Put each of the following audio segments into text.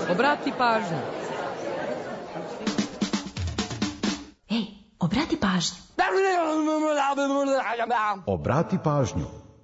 Obrati pažnju. Ej, obrati pažnju. Obrati pažnju.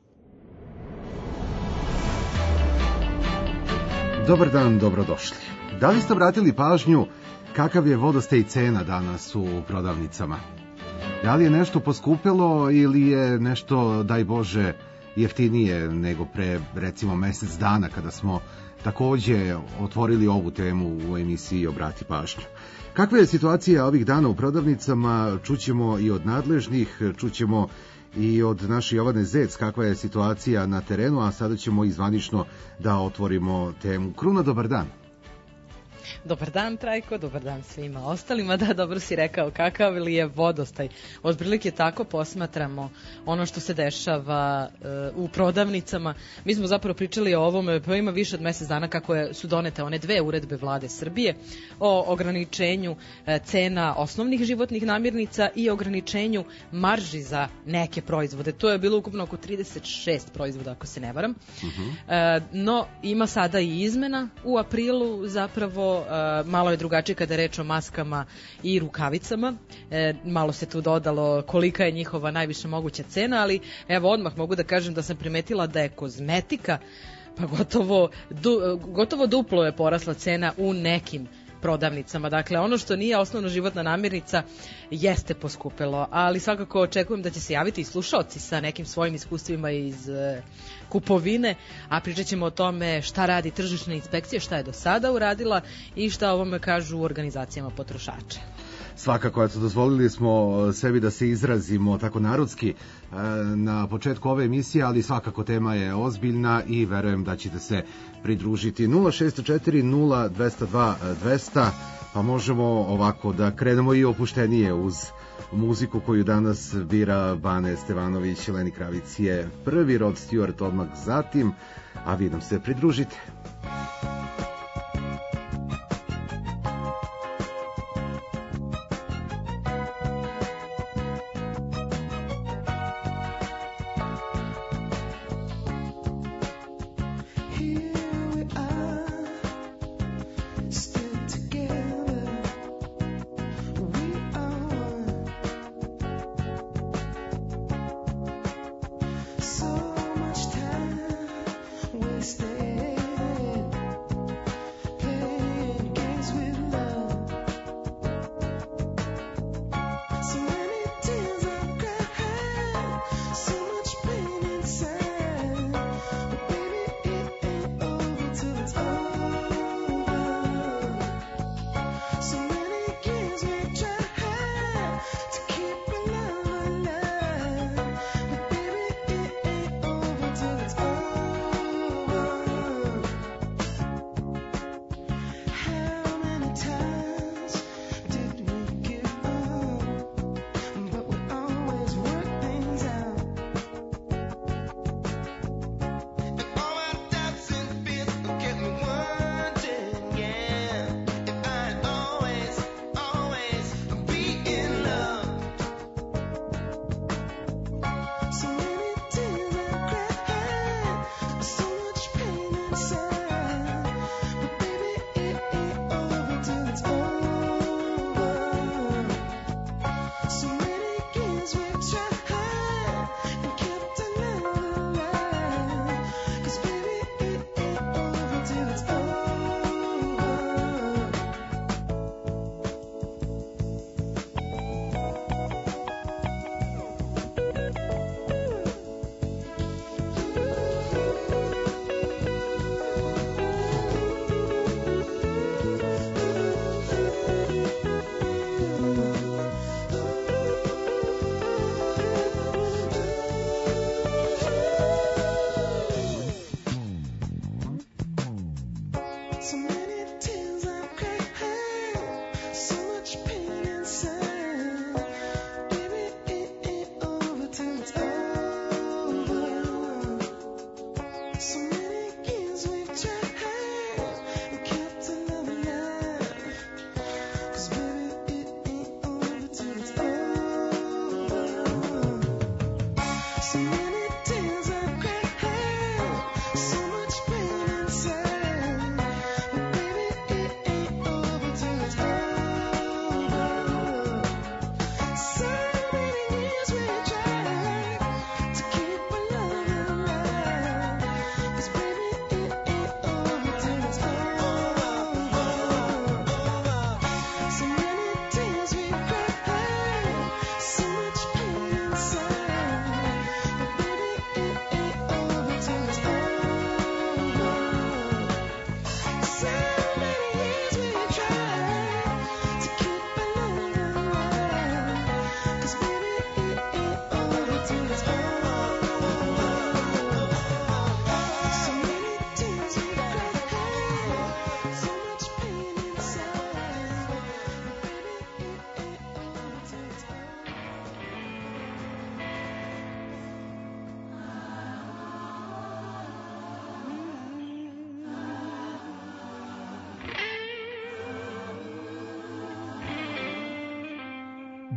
Dobar dan, dobrodošli. Da li ste obratili pažnju kakav je vodostaj cena danas u prodavnicama? Da li je nešto poskupelo ili je nešto, daj Bože, jeftinije nego pre, recimo, mesec dana kada smo takođe otvorili ovu temu u emisiji Obrati pažnju? Kakva je situacija ovih dana u prodavnicama? Čućemo i od nadležnih, čućemo i od naše Jovane Zec kakva je situacija na terenu, a sada ćemo izvanično da otvorimo temu. Kruna, dobar dan. Dobar dan, Trajko, dobar dan svima ostalima. Da, dobro si rekao, kakav li je vodostaj. Otprilike tako posmatramo ono što se dešava u prodavnicama. Mi smo zapravo pričali o ovome, pa ima više od mesec dana kako su donete one 2 uredbe vlade Srbije o ograničenju cena osnovnih životnih namirnica i ograničenju marži za neke proizvode. To je bilo ukupno oko 36 proizvoda, ako se ne varam. No, ima sada i izmena u aprilu, zapravo malo je drugačije kada je reč o maskama i rukavicama. Malo se tu dodalo kolika je njihova najviša moguća cena, ali evo odmah mogu da kažem da sam primetila da je kozmetika pa gotovo duplo je porasla cena u nekim prodavnicama. Dakle, ono što nije osnovna životna namirnica jeste poskupelo, ali svakako očekujem da će se javiti i slušaoci sa nekim svojim iskustvima iz kupovine, a pričat ćemo o tome šta radi tržišna inspekcija, šta je do sada uradila i šta o ovome kažu u organizacijama potrošača. Svakako, eto, dozvolili smo sebi da se izrazimo tako narodski na početku ove emisije, ali svakako tema je ozbiljna i verujem da ćete se pridružiti. 0604 0202 200, pa možemo ovako da krenemo i opuštenije uz muziku koju danas bira Bane Stevanović. Leni Kravic je prvi, Rod Stewart odmah zatim, a vi nam se pridružite.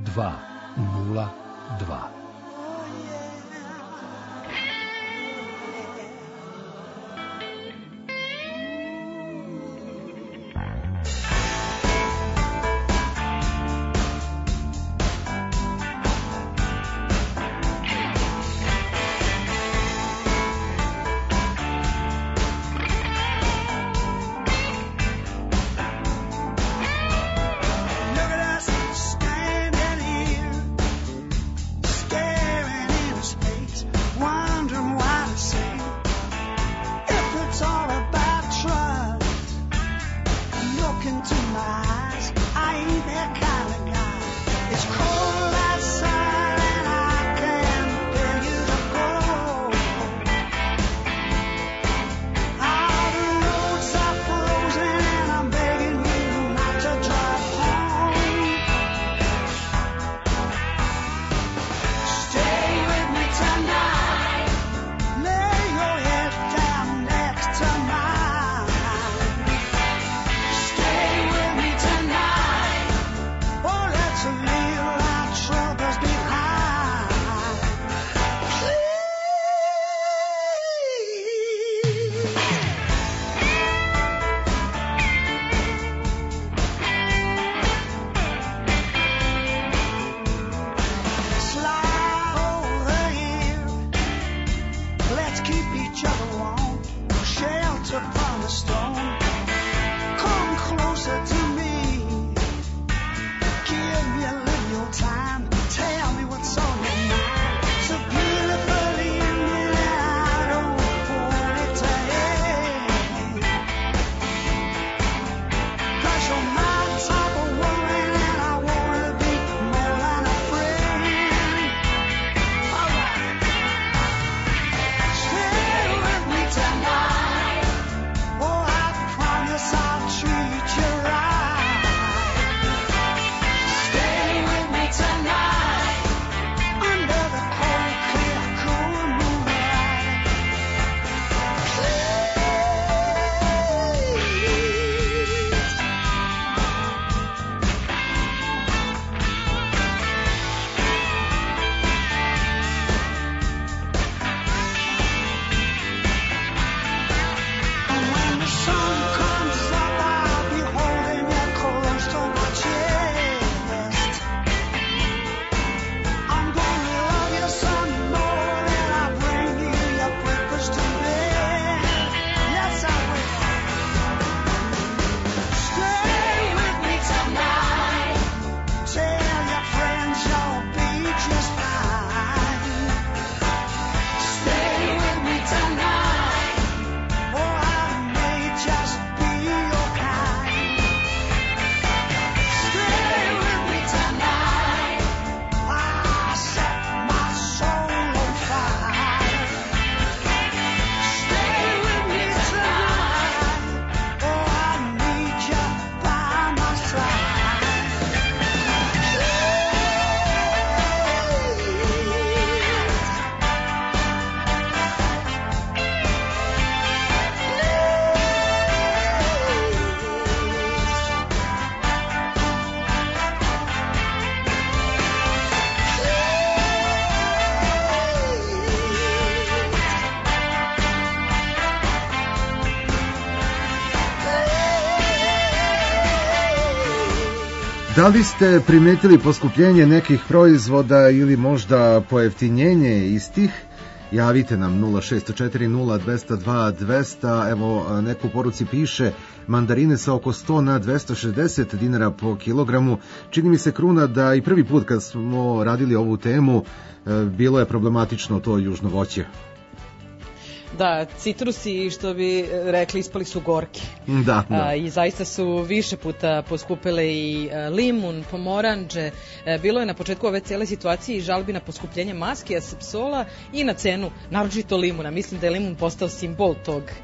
Da li ste primetili poskupljenje nekih proizvoda ili možda pojeftinjenje istih? Javite nam 0640-202-200, evo neko u poruci piše mandarine sa oko 100 na 260 dinara po kilogramu. Čini mi se, Kruna, da i prvi put kad smo radili ovu temu bilo je problematično to južno voće. Da, citrusi, što bi rekli, ispali su gorki. Da. I zaista su više puta poskupile i limun, pomoranđe. Bilo je na početku ove cele situacije i žalbi na poskupljenje maske, asepsola i na cenu, naročito limuna. Mislim da je limun postao simbol tog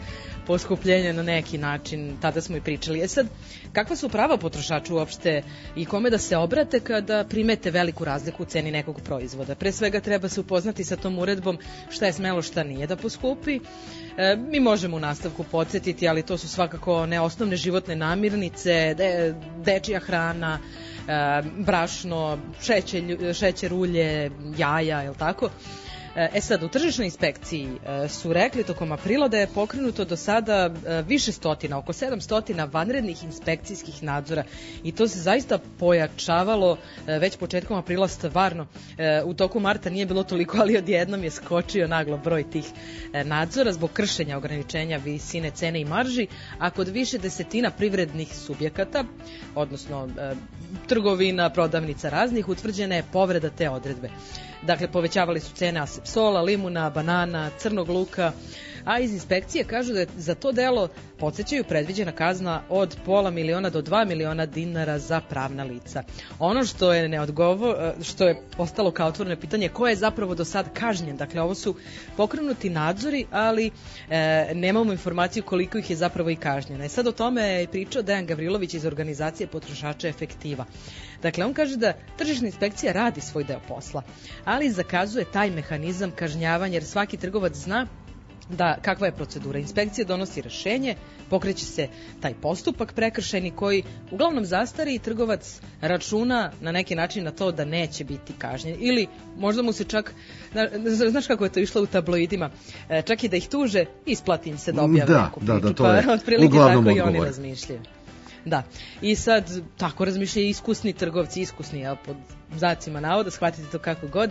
poskupljenja na neki način, tada smo i pričali. Sad, kakva su prava potrošača uopšte i kome da se obrate kada primete veliku razliku u ceni nekog proizvoda? Pre svega treba se upoznati sa tom uredbom šta je smelo, šta nije da poskupi. Mi možemo u nastavku podsjetiti, ali to su svakako ne osnovne životne namirnice, dečija hrana, brašno, šećer, ulje, jaja, je li tako? Sad, u tržišnoj inspekciji su rekli tokom aprila da je pokrenuto do sada više stotina, oko 700 vanrednih inspekcijskih nadzora i to se zaista pojačavalo već početkom aprila stvarno. U toku marta nije bilo toliko, ali odjednom je skočio naglo broj tih nadzora zbog kršenja ograničenja visine cene i marži, a kod više desetina privrednih subjekata, odnosno trgovina, prodavnica raznih, utvrđena je povreda te odredbe. Dakle, povećavali su cene asepsola, limuna, banana, crnog luka, a iz inspekcije kažu da je za to delo, podsjećaju, predviđena kazna od $500,000 do $2,000,000 za pravna lica. Ono što je što je postalo kao otvoreno pitanje, ko je zapravo do sad kažnjen? Dakle, ovo su pokrenuti nadzori, ali nemamo informaciju koliko ih je zapravo i kažnjeno. Sad o tome je pričao Dejan Gavrilović iz organizacije potrošača Efektiva. Dakle, on kaže da tržišna inspekcija radi svoj deo posla, ali zakazuje taj mehanizam kažnjavanja, jer svaki trgovac zna da kakva je procedura. Inspekcija donosi rešenje, pokreće se taj postupak prekršajni koji uglavnom zastari i trgovac računa na neki način na to da neće biti kažnjen. Ili možda mu se čak, znaš kako je to išlo u tabloidima, čak i da ih tuže, isplati im se da objave neku priču. Da, to je otprilike uglavnom tako odgovor. I oni razmišljaju. Da, i sad tako razmišljaju iskusni trgovci, iskusni, pod znacima navoda, shvatite to kako god,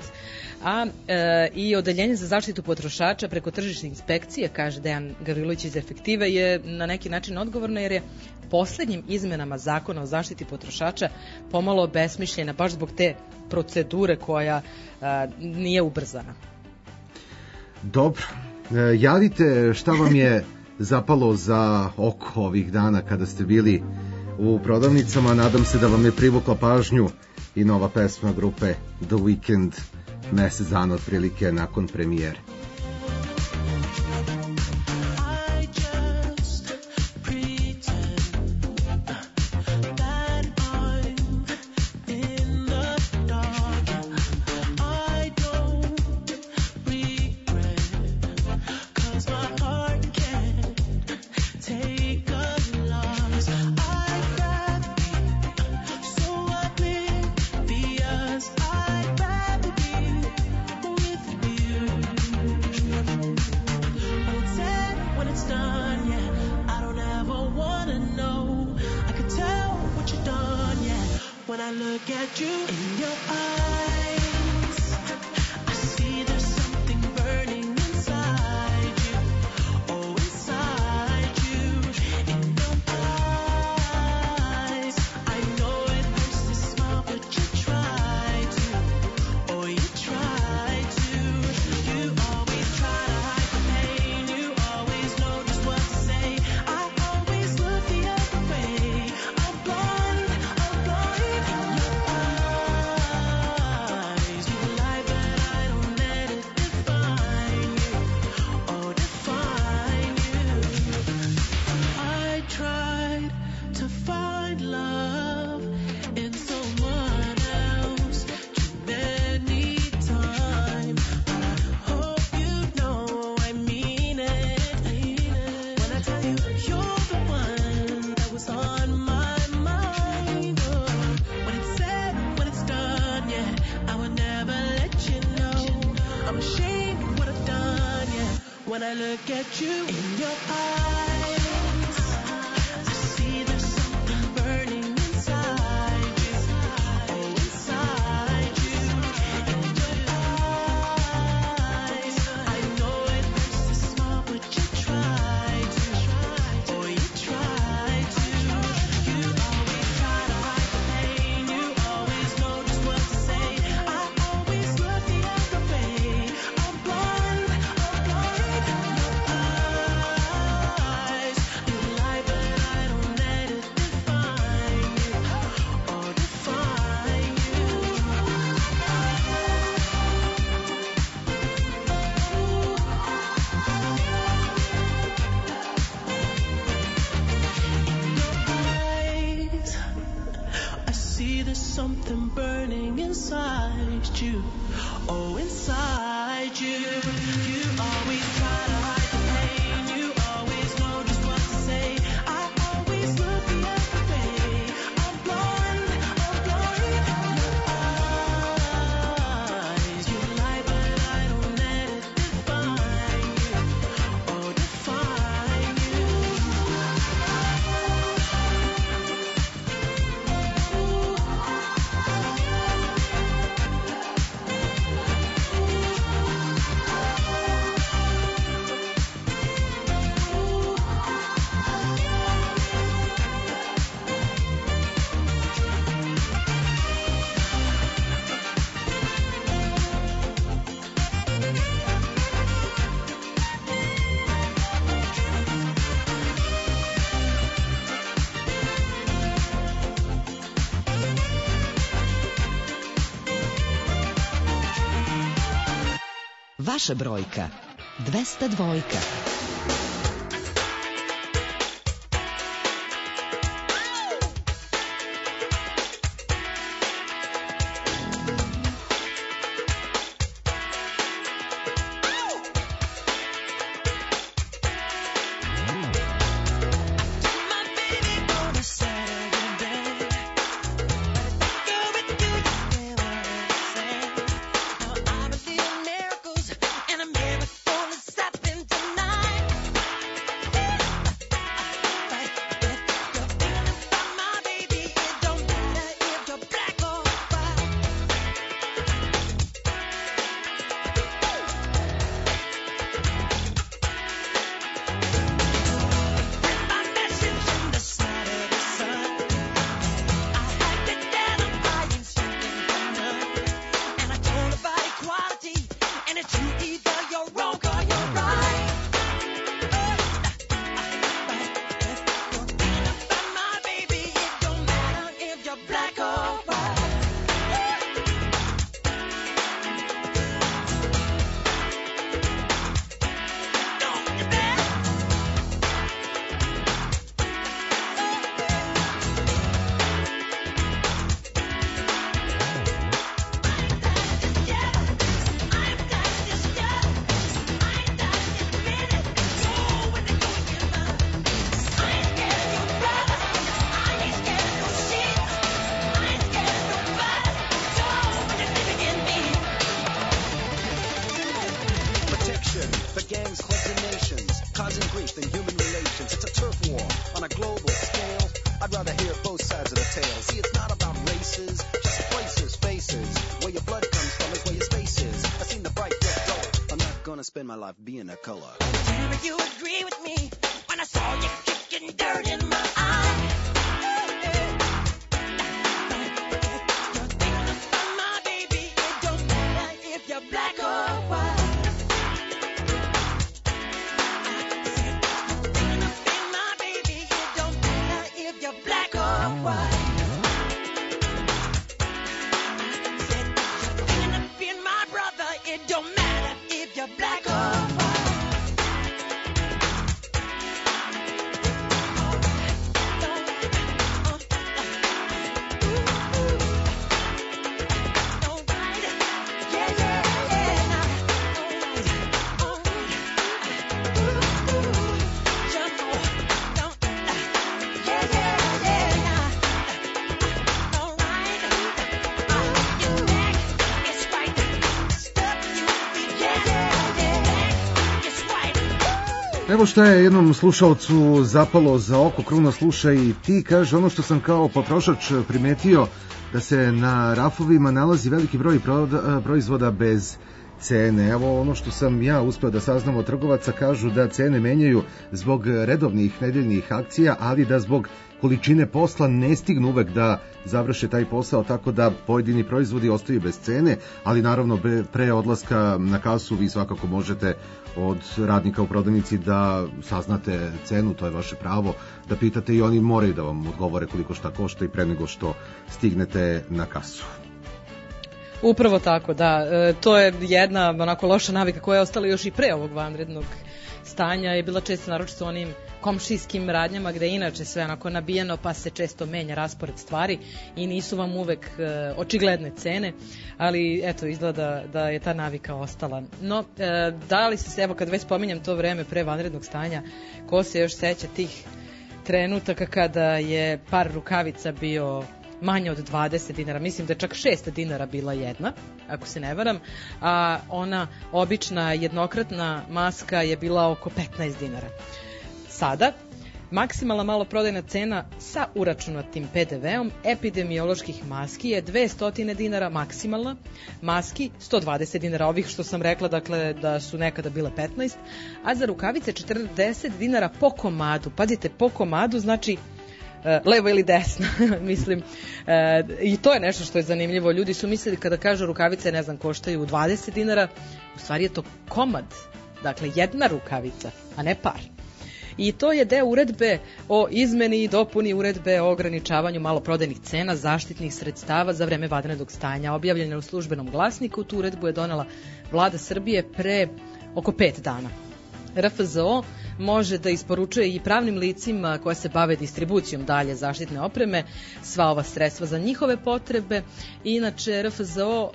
i Odeljenje za zaštitu potrošača preko tržišne inspekcije, kaže Dejan Gavrilović iz Efektive, je na neki način odgovorno jer je poslednjim izmenama zakona o zaštiti potrošača pomalo besmišljena baš zbog te procedure koja nije ubrzana. Dobro, javite šta vam je zapalo za oko ovih dana kada ste bili u prodavnicama. Nadam se da vam je privukla pažnju i nova pesma grupe The Weeknd, mesec dana otprilike nakon premijere. there's something burning inside you. Oh, inside you. You always try to hide the pain. You always know just what to say. I always look the other way. I'm blind from your eyes. You lie, but I don't let it define you. Oh, define you. Vaša brojka 202. Spend my life being a color. Damn, you agree with me when I saw you kicking dirt in my eye. You're thinking about my baby. It don't matter if you're black or white. You're thinking about my baby. It don't matter if you're black or white. You're thinking of being my brother. It don't matter if you're black or white. Evo šta je jednom slušalcu zapalo za oko, Kruno, slušaj i ti, kaže, ono što sam kao potrošač primetio, da se na rafovima nalazi veliki broj proizvoda bez cene. Evo ono što sam ja uspeo da saznam od trgovaca, kažu da cene menjaju zbog redovnih nedeljnih akcija, ali da zbog količine posla ne stignu uvek da završe taj posao, tako da pojedini proizvodi ostaju bez cene, ali naravno pre odlaska na kasu vi svakako možete od radnika u prodavnici da saznate cenu, to je vaše pravo, da pitate i oni moraju da vam odgovore koliko šta košta i pre nego što stignete na kasu. Upravo tako, da. To je jedna onako loša navika koja je ostala još i pre ovog vanrednog stanja, je bila često naročito onim komšijskim radnjama gde je inače sve onako nabijeno pa se često menja raspored stvari i nisu vam uvek očigledne cene, ali eto izgleda da je ta navika ostala. No, da li se, evo kad već spominjam to vreme pre vanrednog stanja, ko se još seća tih trenutaka kada je par rukavica bio manje od 20 dinara, mislim da je čak 6 dinara bila jedna, ako se ne varam, a ona obična jednokratna maska je bila oko 15 dinara. Sada, maksimalna maloprodajna cena sa uračunatim PDV-om epidemioloških maski je 200 dinara maksimalna, maski 120 dinara, ovih što sam rekla, dakle da su nekada bile 15, a za rukavice 40 dinara po komadu. Pazite, po komadu znači levo ili desno, mislim. I to je nešto što je zanimljivo. Ljudi su mislili kada kažu rukavice, ne znam, koštaju 20 dinara, u stvari je to komad, dakle jedna rukavica, a ne par. I to je deo uredbe o izmeni i dopuni uredbe o ograničavanju maloprodajnih cena zaštitnih sredstava za vreme vanrednog stanja. Objavljena u Službenom glasniku, tu uredbu je donela Vlada Srbije pre oko 5 dana. RFZO može da isporučuje i pravnim licima koja se bave distribucijom dalje zaštitne opreme sva ova sredstva za njihove potrebe. Inače, RFZO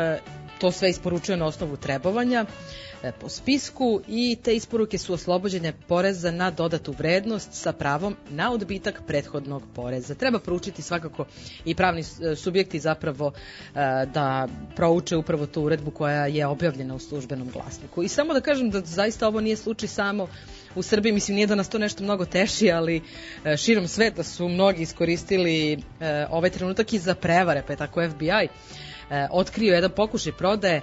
to sve isporučuje na osnovu trebovanja po spisku i te isporuke su oslobođene poreza na dodatu vrednost sa pravom na odbitak prethodnog poreza. Treba proučiti svakako i pravni subjekti zapravo da prouče upravo tu uredbu koja je objavljena u Službenom glasniku. I samo da kažem da zaista ovo nije slučaj samo u Srbiji, mislim nije da nas to nešto mnogo teši, ali širom sveta su mnogi iskoristili ovaj trenutak i za prevare, pa je tako FBI otkrio jedan pokušaj prodaje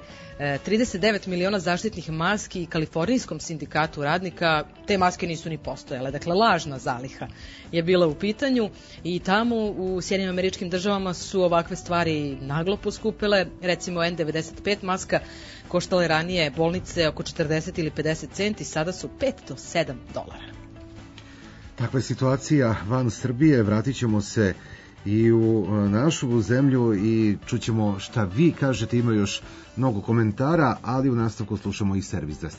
39 miliona zaštitnih maski Kalifornijskom sindikatu radnika. Te maske nisu ni postojale, dakle lažna zaliha je bila u pitanju i tamo u Sjedinjenim Američkim Državama su ovakve stvari naglo poskupile. Recimo N95 maska koštala je ranije bolnice oko 40 ili 50 centi, sada su 5 do 7 dolara. Takva je situacija van Srbije, vratit ćemo se i u našu zemlju i čućemo šta vi kažete, ima još mnogo komentara, ali u nastavku slušamo i servis 202.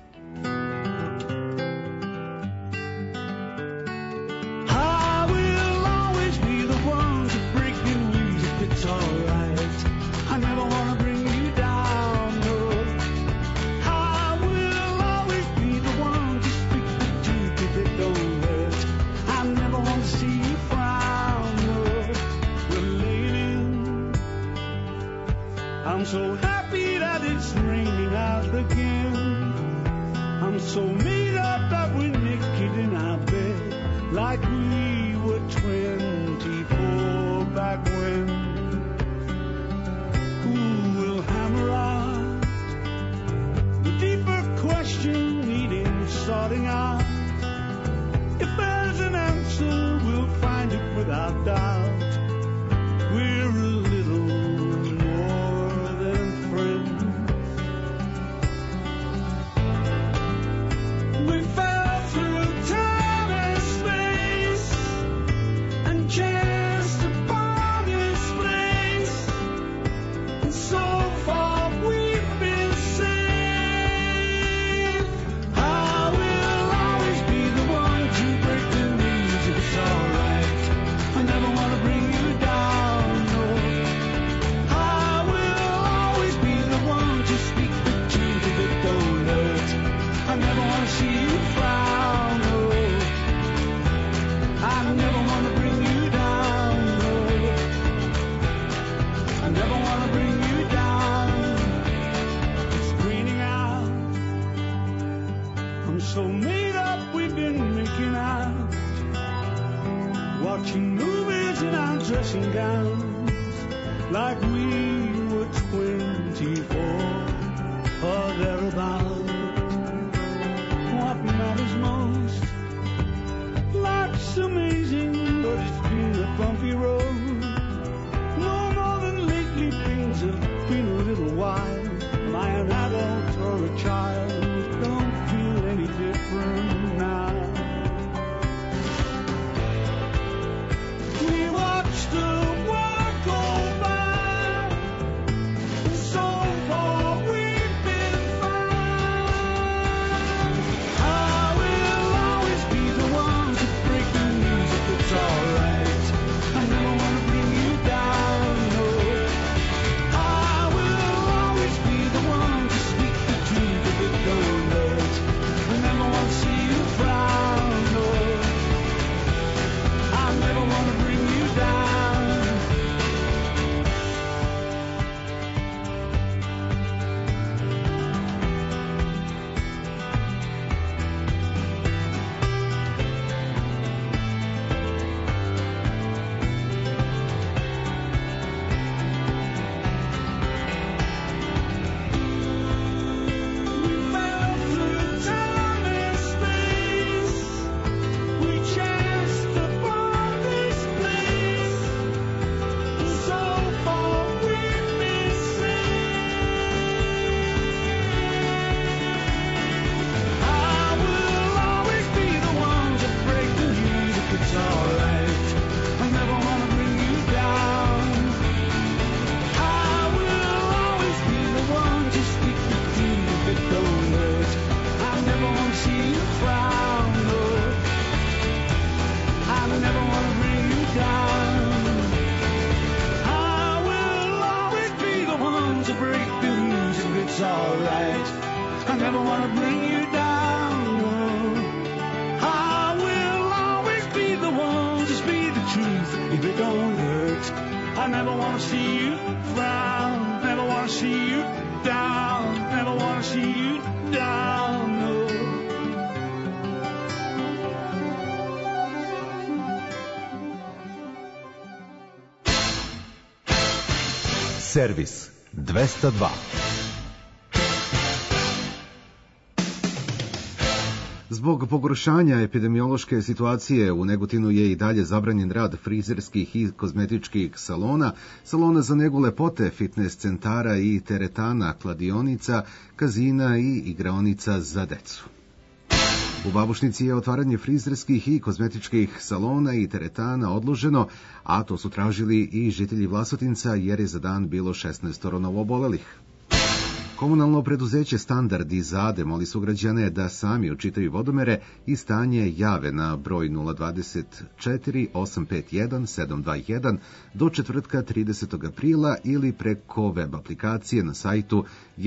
I'm so happy that it's raining out again. I'm so made up that we're naked in our bed, like we were 24 back when. Who will hammer out the deeper question needing sorting out? If there's an answer, we'll find it without doubt. We're a little more than friends. We fell through time and space and chanced upon this place, and so far we've been safe. I will always be the one to break the news if it's alright. I never want to bring you down, no. I will always be the one to speak the truth if it don't hurt. I never want to see you frown, no. I never want to bring you down, no. I never want to bring you down. It's raining out. I'm so made up, we've been making out, watching movies in our dressing gowns, like we were 24 or thereabout. What matters most? Life's amazing, but it's been a bumpy road. No more than lately things have been a little wild. Am I an adult or a child? Don't feel any different now. We watched the world go by, and so far we've been fine. I will always be the if it don't hurt. I never wanna see you frown, never wanna see you down, never wanna see you down, no. Servis 202. Zbog pogoršanja epidemiološke situacije u Negotinu je i dalje zabranjen rad frizerskih i kozmetičkih salona, salona za negu lepote, fitness centara i teretana, kladionica, kazina i igraonica za decu. U Babušnici je otvaranje frizerskih i kozmetičkih salona i teretana odloženo, a to su tražili i žitelji Vlasotinca jer je za dan bilo 16 novoobolelih. Komunalno preduzeće Standard iz Ade moli sugrađane da sami očitaju vodomere i stanje jave na broj 024 851 721 do četvrtka 30. aprila ili preko web aplikacije na sajtu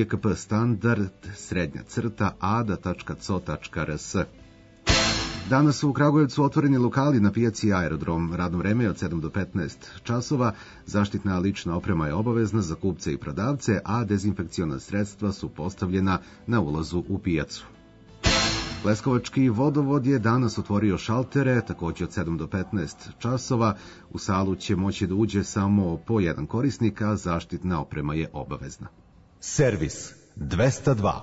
jkp-standard_ada.co.rs. Danas su u Kragujevcu otvoreni lokali na pijaci Aerodrom. Radno vreme je od 7 do 15 časova. Zaštitna lična oprema je obavezna za kupce i prodavce, a dezinfekciona sredstva su postavljena na ulazu u pijacu. Leskovački vodovod je danas otvorio šaltere, takođe od 7 do 15 časova. U salu će moći da uđe samo po jedan korisnik, a zaštitna oprema je obavezna. Servis 202.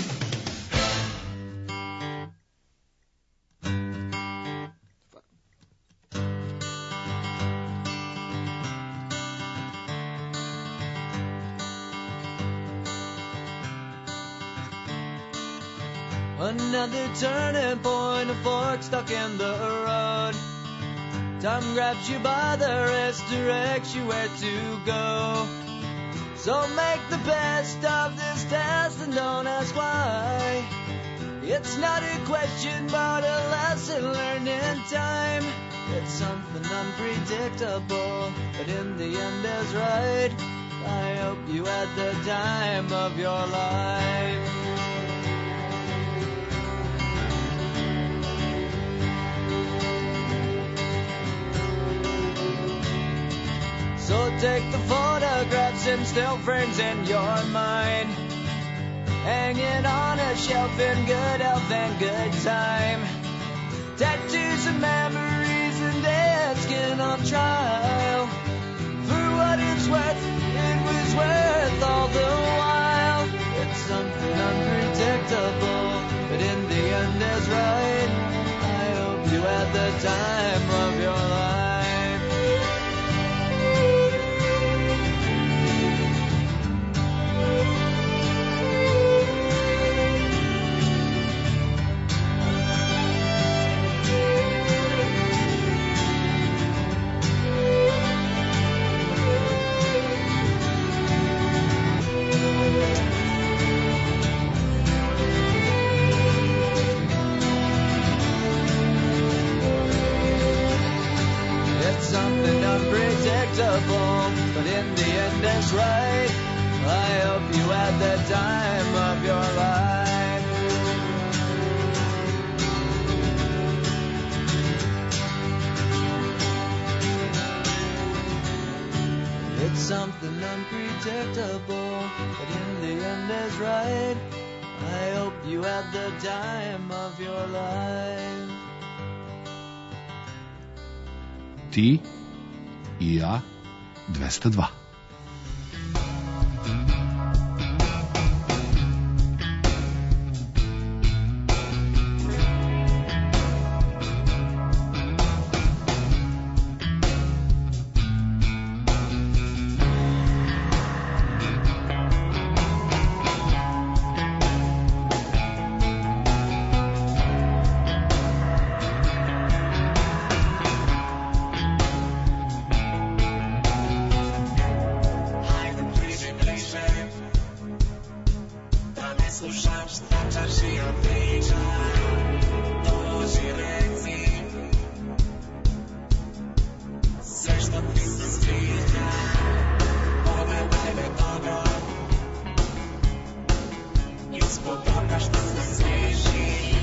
Another turning point, a fork stuck in the road. Time grabs you by the wrist, directs you where to go. So make the best of this test and don't ask why. It's not a question but a lesson learned in time. It's something unpredictable, but in the end is right. I hope you had the time of your life. So take the photographs and still frames in your mind, hanging on a shelf in good health and good time. Tattoos and memories and dead skin on trial. For what it's worth, it was worth all the while. It's something unpredictable, but in the end is right. I hope you had the time of your life. But in the end it's right. I hope you had the time of your life. It's something unpredictable, but in the end is right. I hope you had the time of your life. Ti i ja 202.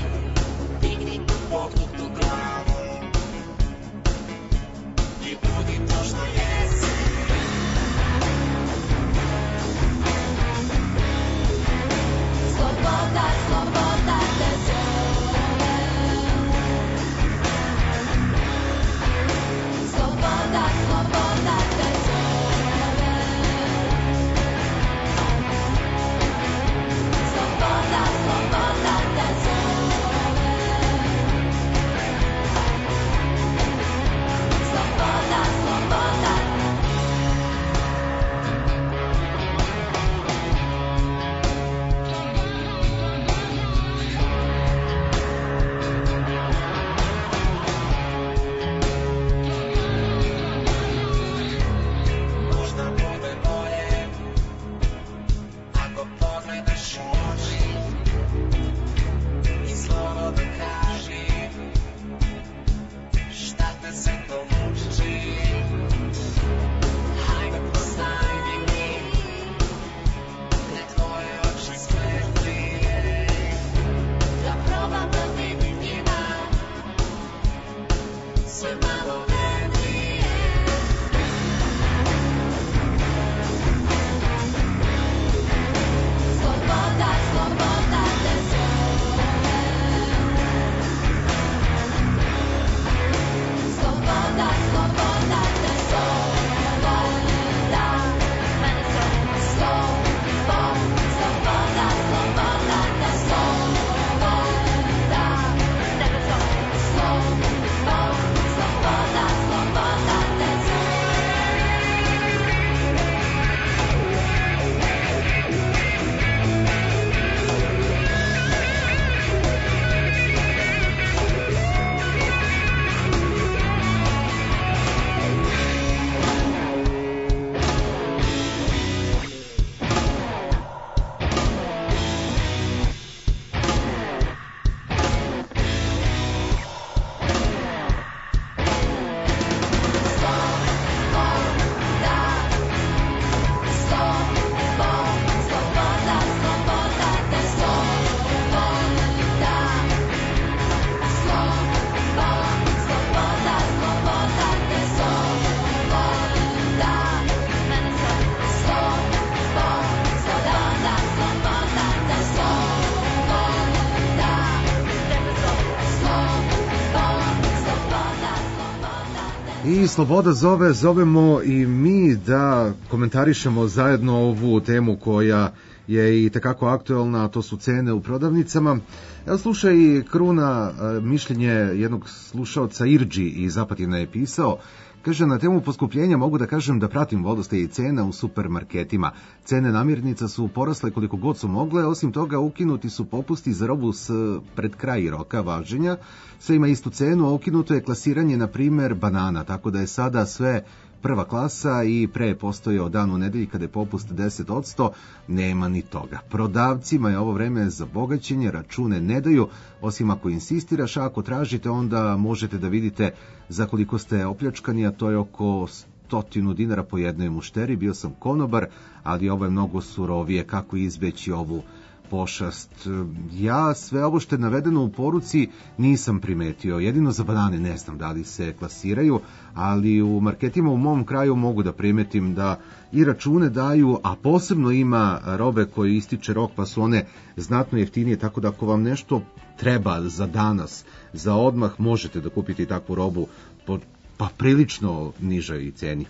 Pognutu glavu i budi I Sloboda zove, zovemo i mi da komentarišemo zajedno ovu temu koja je i tekako aktuelna, a to su cene u prodavnicama. Evo slušaj Kruna, mišljenje jednog slušaoca Irđi iz Apatina je pisao. Kaže, na temu poskupljenja mogu da kažem da pratim vodostaj i cena u supermarketima. Cene namirnica su porasle koliko god su mogle, osim toga ukinuti su popusti za robu pred kraj roka važenja. Sve ima istu cenu, a ukinuto je klasiranje, na primer, banana, tako da je sada sve prva klasa i pre postoje od danu nedelji kada je popust 10%, nema ni toga. Prodavcima je ovo vreme za bogaćenje, račune ne daju, osim ako insistiraš, a ako tražite onda možete da vidite za koliko ste opljačkani, a to je oko 100 dinara po jednoj mušteri. Bio sam konobar, ali ovo je mnogo surovije, kako izbeći ovu pošast. Ja sve ovo što je navedeno u poruci nisam primetio, jedino za banane ne znam da li se klasiraju, ali u marketima u mom kraju mogu da primetim da i račune daju, a posebno ima robe koje ističe rok pa su one znatno jeftinije, tako da ako vam nešto treba za danas, za odmah, možete da kupite takvu robu po prilično nižoj ceni.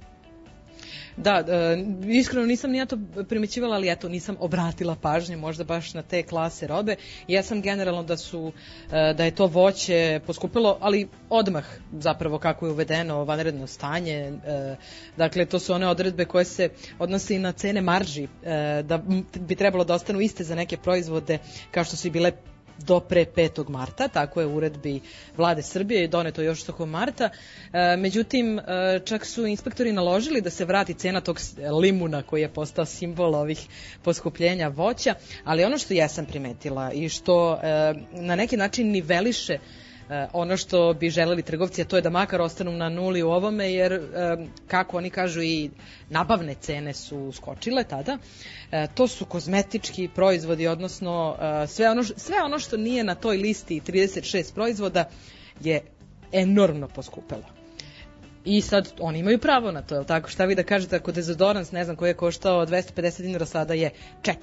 Da, iskreno nisam ni ja to primećivala, ali eto nisam obratila pažnje možda baš na te klase robe. Ja sam generalno da je to voće poskupilo, ali odmah zapravo kako je uvedeno vanredno stanje. Dakle, to su one odredbe koje se odnose i na cene marži, da bi trebalo da ostanu iste za neke proizvode kao što su i bile do pre 5. marta, tako je u uredbi Vlade Srbije i doneto još tokom marta. Međutim, čak su inspektori naložili da se vrati cena tog limuna koji je postao simbol ovih poskupljenja voća, ali ono što ja sam primetila i što na neki način niveliše ono što bi želeli trgovci, a to je da makar ostanu na nuli u ovome, jer kako oni kažu i nabavne cene su skočile tada. To su kozmetički proizvodi, odnosno sve ono što nije na toj listi 36 proizvoda je enormno poskupelo. I sad oni imaju pravo na to, je li tako? Šta vi da kažete ako dezodorans, ne znam, koji je koštao 250 dinara, sada je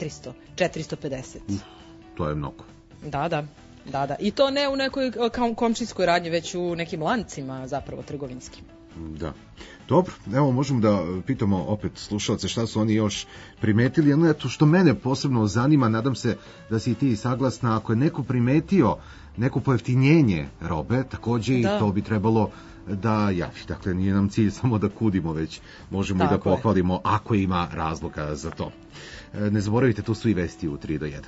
450. To je mnogo. Da. I to ne u nekoj komšijskoj radnji, već u nekim lancima zapravo trgovinskim. Da. Dobro, evo možemo da pitamo opet slušalce šta su oni još primetili. Jedno je to što mene posebno zanima, nadam se da si ti saglasna, ako je neko primetio neko pojeftinjenje robe, takođe i to bi trebalo da javi. Dakle, nije nam cilj samo da kudimo, već možemo tako i da pohvalimo ako ima razloga za to. Ne zaboravite, tu su i vesti u 3 do 1.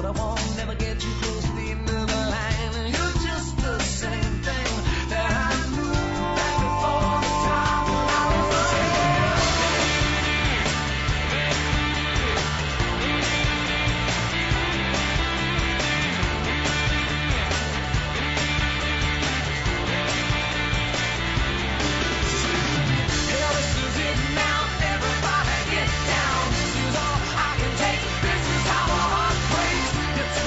what I want, never get too close to the end of the line. You're just the same thing that I knew back before the time when I was it's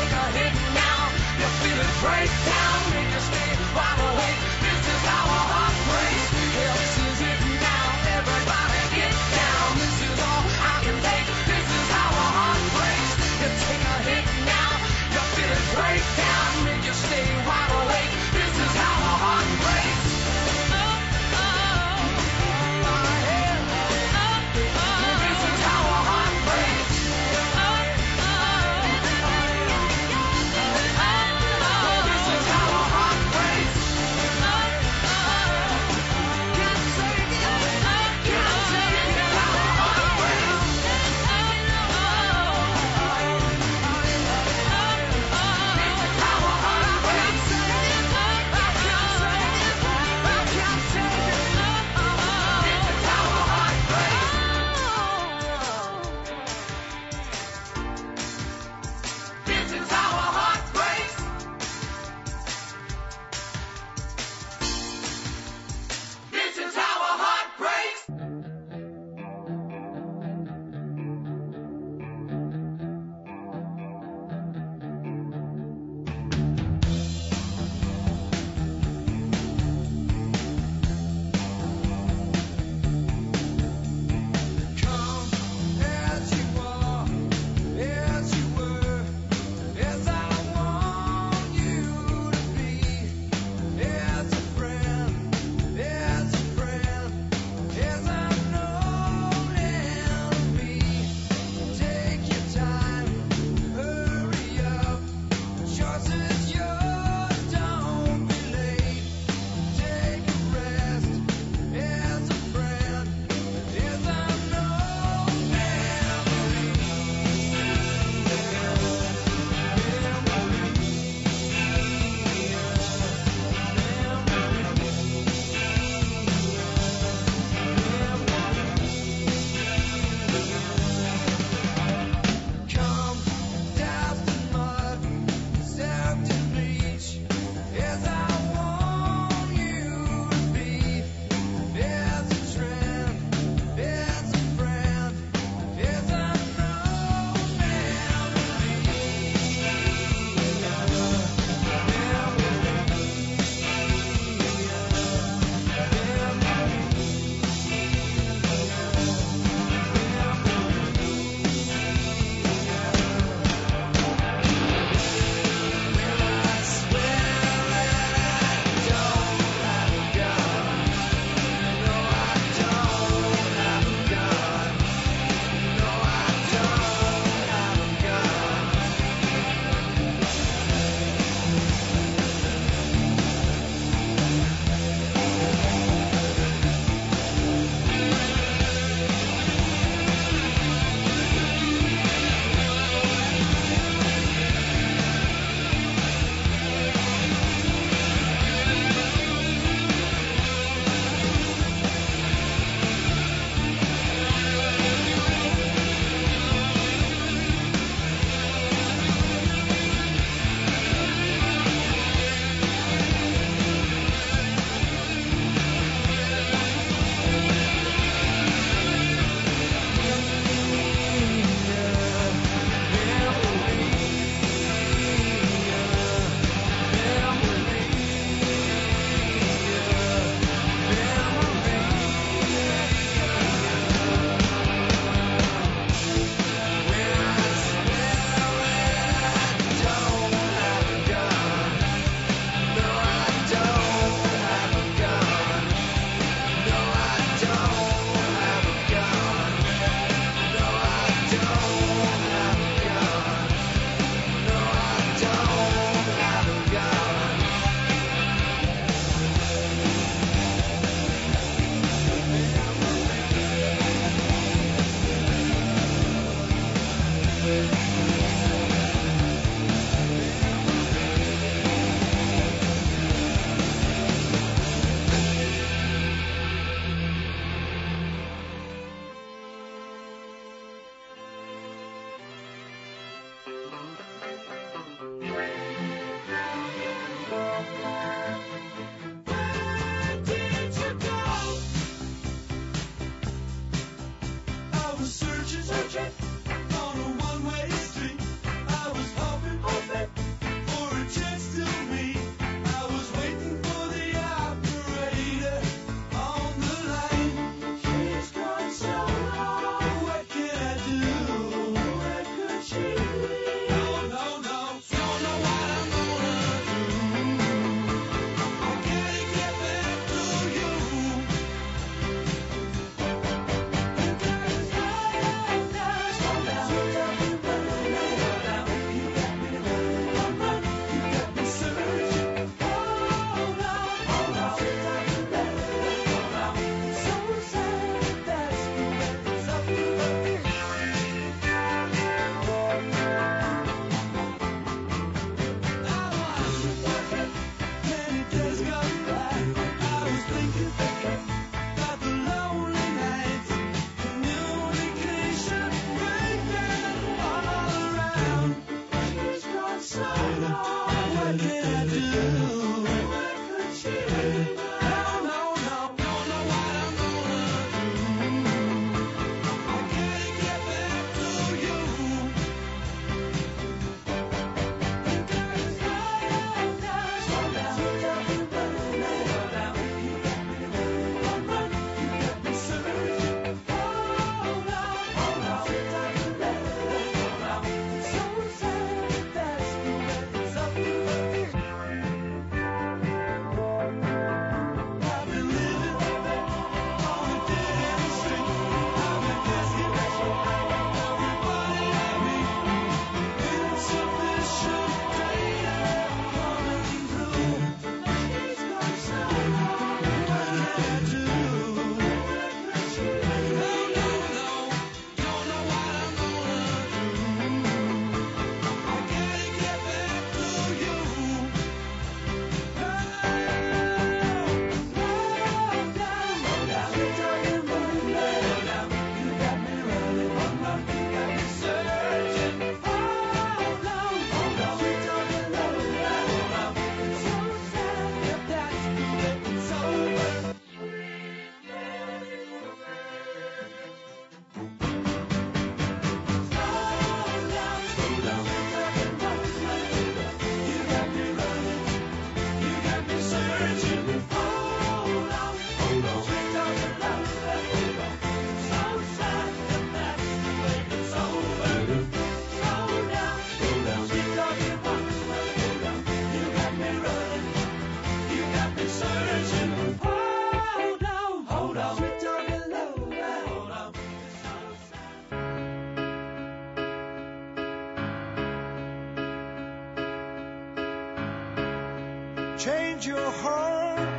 change your heart.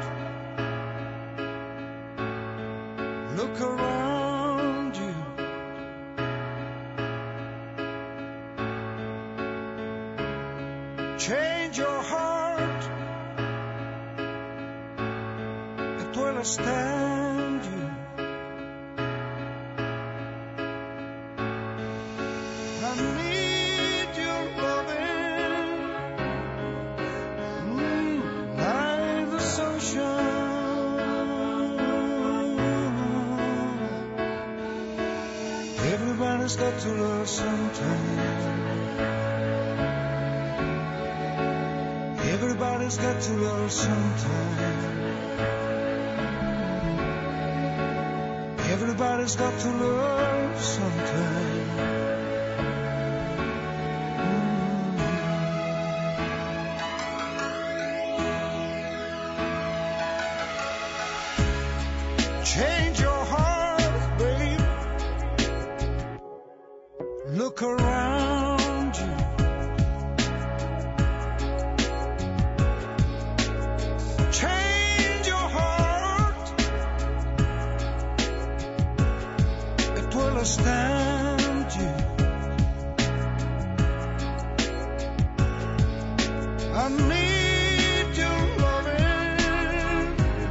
Look around you. Change your heart. It will stand you. I need your loving, like the sunshine. Everybody's got to love sometime. Everybody's got to love sometime. Everybody's got to love sometime. Change your heart, babe. Look around you. Change your heart. It will stand you. I need your loving,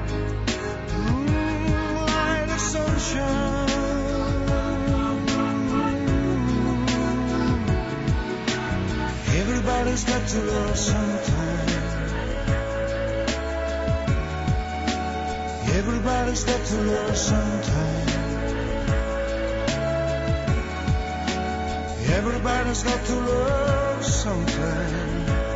like the sunshine. Everybody's got to love sometime. Everybody's got to love sometime. Everybody's got to love sometime.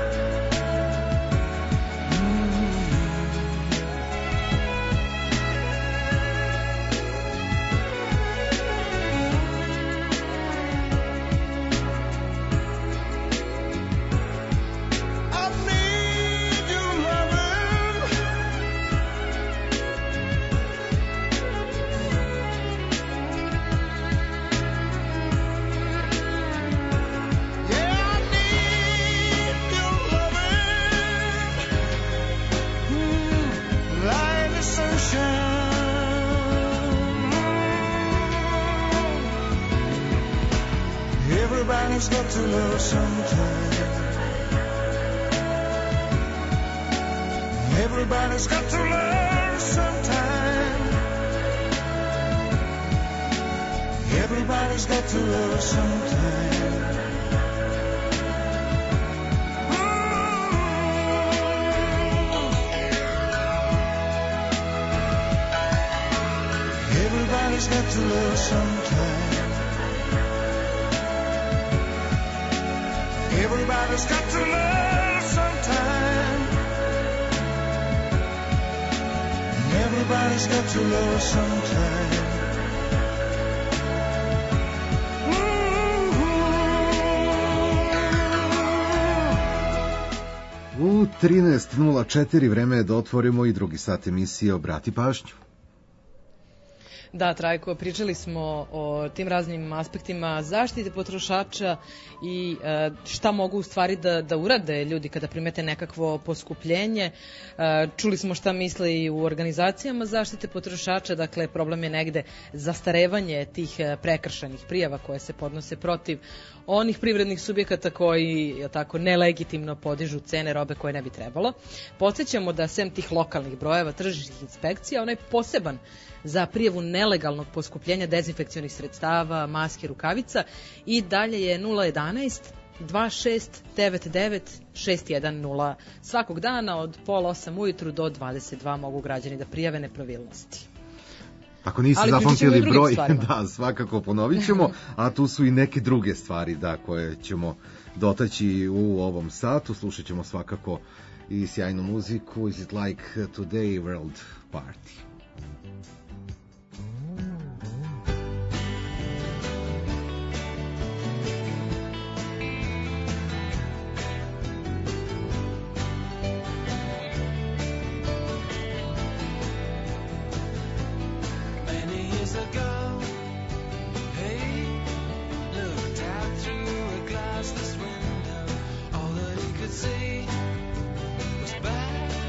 Everybody's got to love sometime. Everybody's got to love sometime. Everybody's got to love sometime. Everybody's got to love sometime. Everybody's got to love sometime. Everybody's got to love sometime. U 13.04 vreme je da otvorimo i drugi sat emisije Obrati pažnju. Da, Trajko, pričali smo o tim raznim aspektima zaštite potrošača i šta mogu u stvari da urade ljudi kada primete nekakvo poskupljenje. Čuli smo šta misle i u organizacijama zaštite potrošača, dakle problem je negde zastarevanje tih prekršajnih prijava koje se podnose protiv onih privrednih subjekata koji tako nelegitimno podižu cene robe koje ne bi trebalo. Podsjećamo da sem tih lokalnih brojeva tržišnih inspekcija, onaj poseban za prijavu nelegalnog poskupljenja dezinfekcionih sredstava, maske, rukavica i dalje je 011 2699 610. Svakog dana od 7:30 ujutru do 22 mogu građani da prijave nepravilnosti. Ako niste zapamtili broj, da, svakako ponovit ćemo, a tu su i neke druge stvari da, koje ćemo dotaći u ovom satu. Slušat ćemo svakako i sjajnu muziku Is It Like Today World Party. See was bad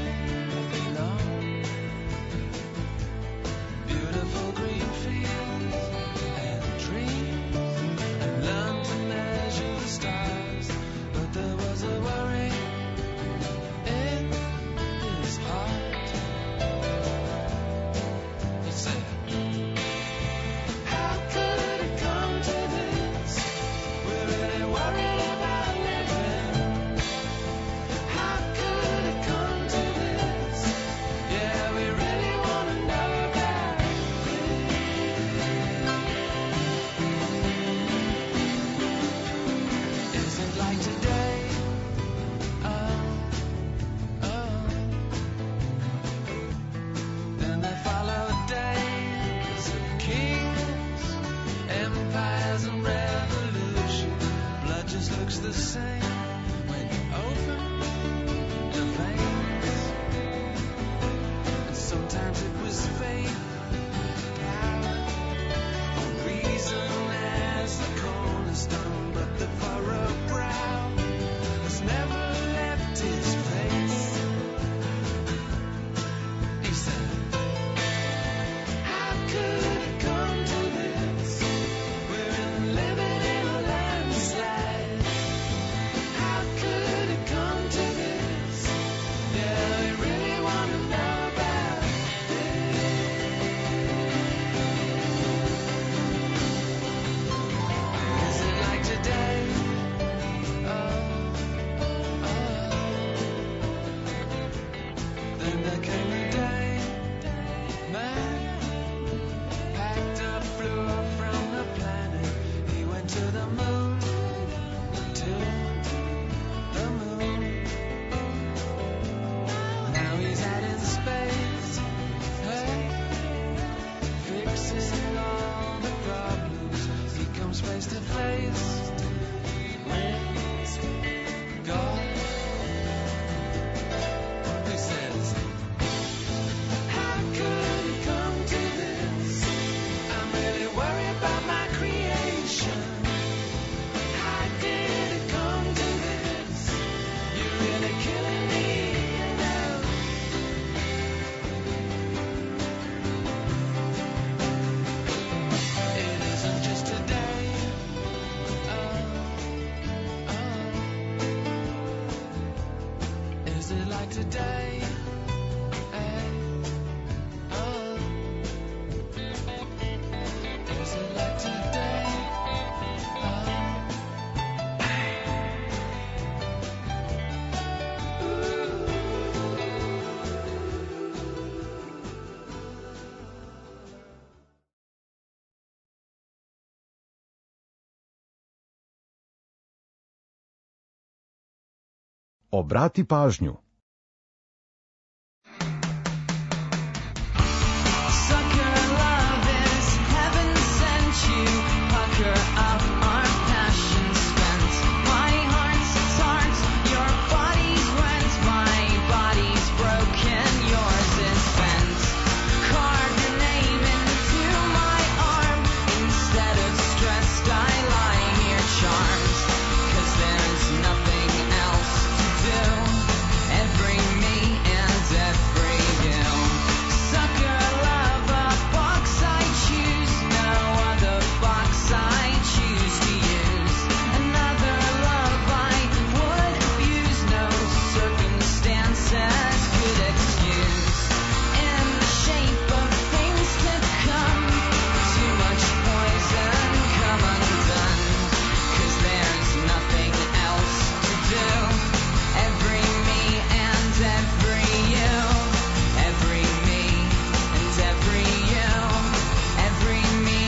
selected day. Obrati pažnju. Sucker love is heaven sent you. Pucker up our passion spent. My heart's its heart, your body's rent. My body's broken, yours is bent. Carve your name into my arm. Instead of stressed, I lie here charmed. 'Cause there's nothing else to do. Every me and every you. Sucker love, a box I choose. No other box I choose to use. Another love I would abuse. No circumstances could excuse. In the shape of things to come. Too much poison come undone. 'Cause there's nothing else to do. Every me and every you. Every me and every you. Every me.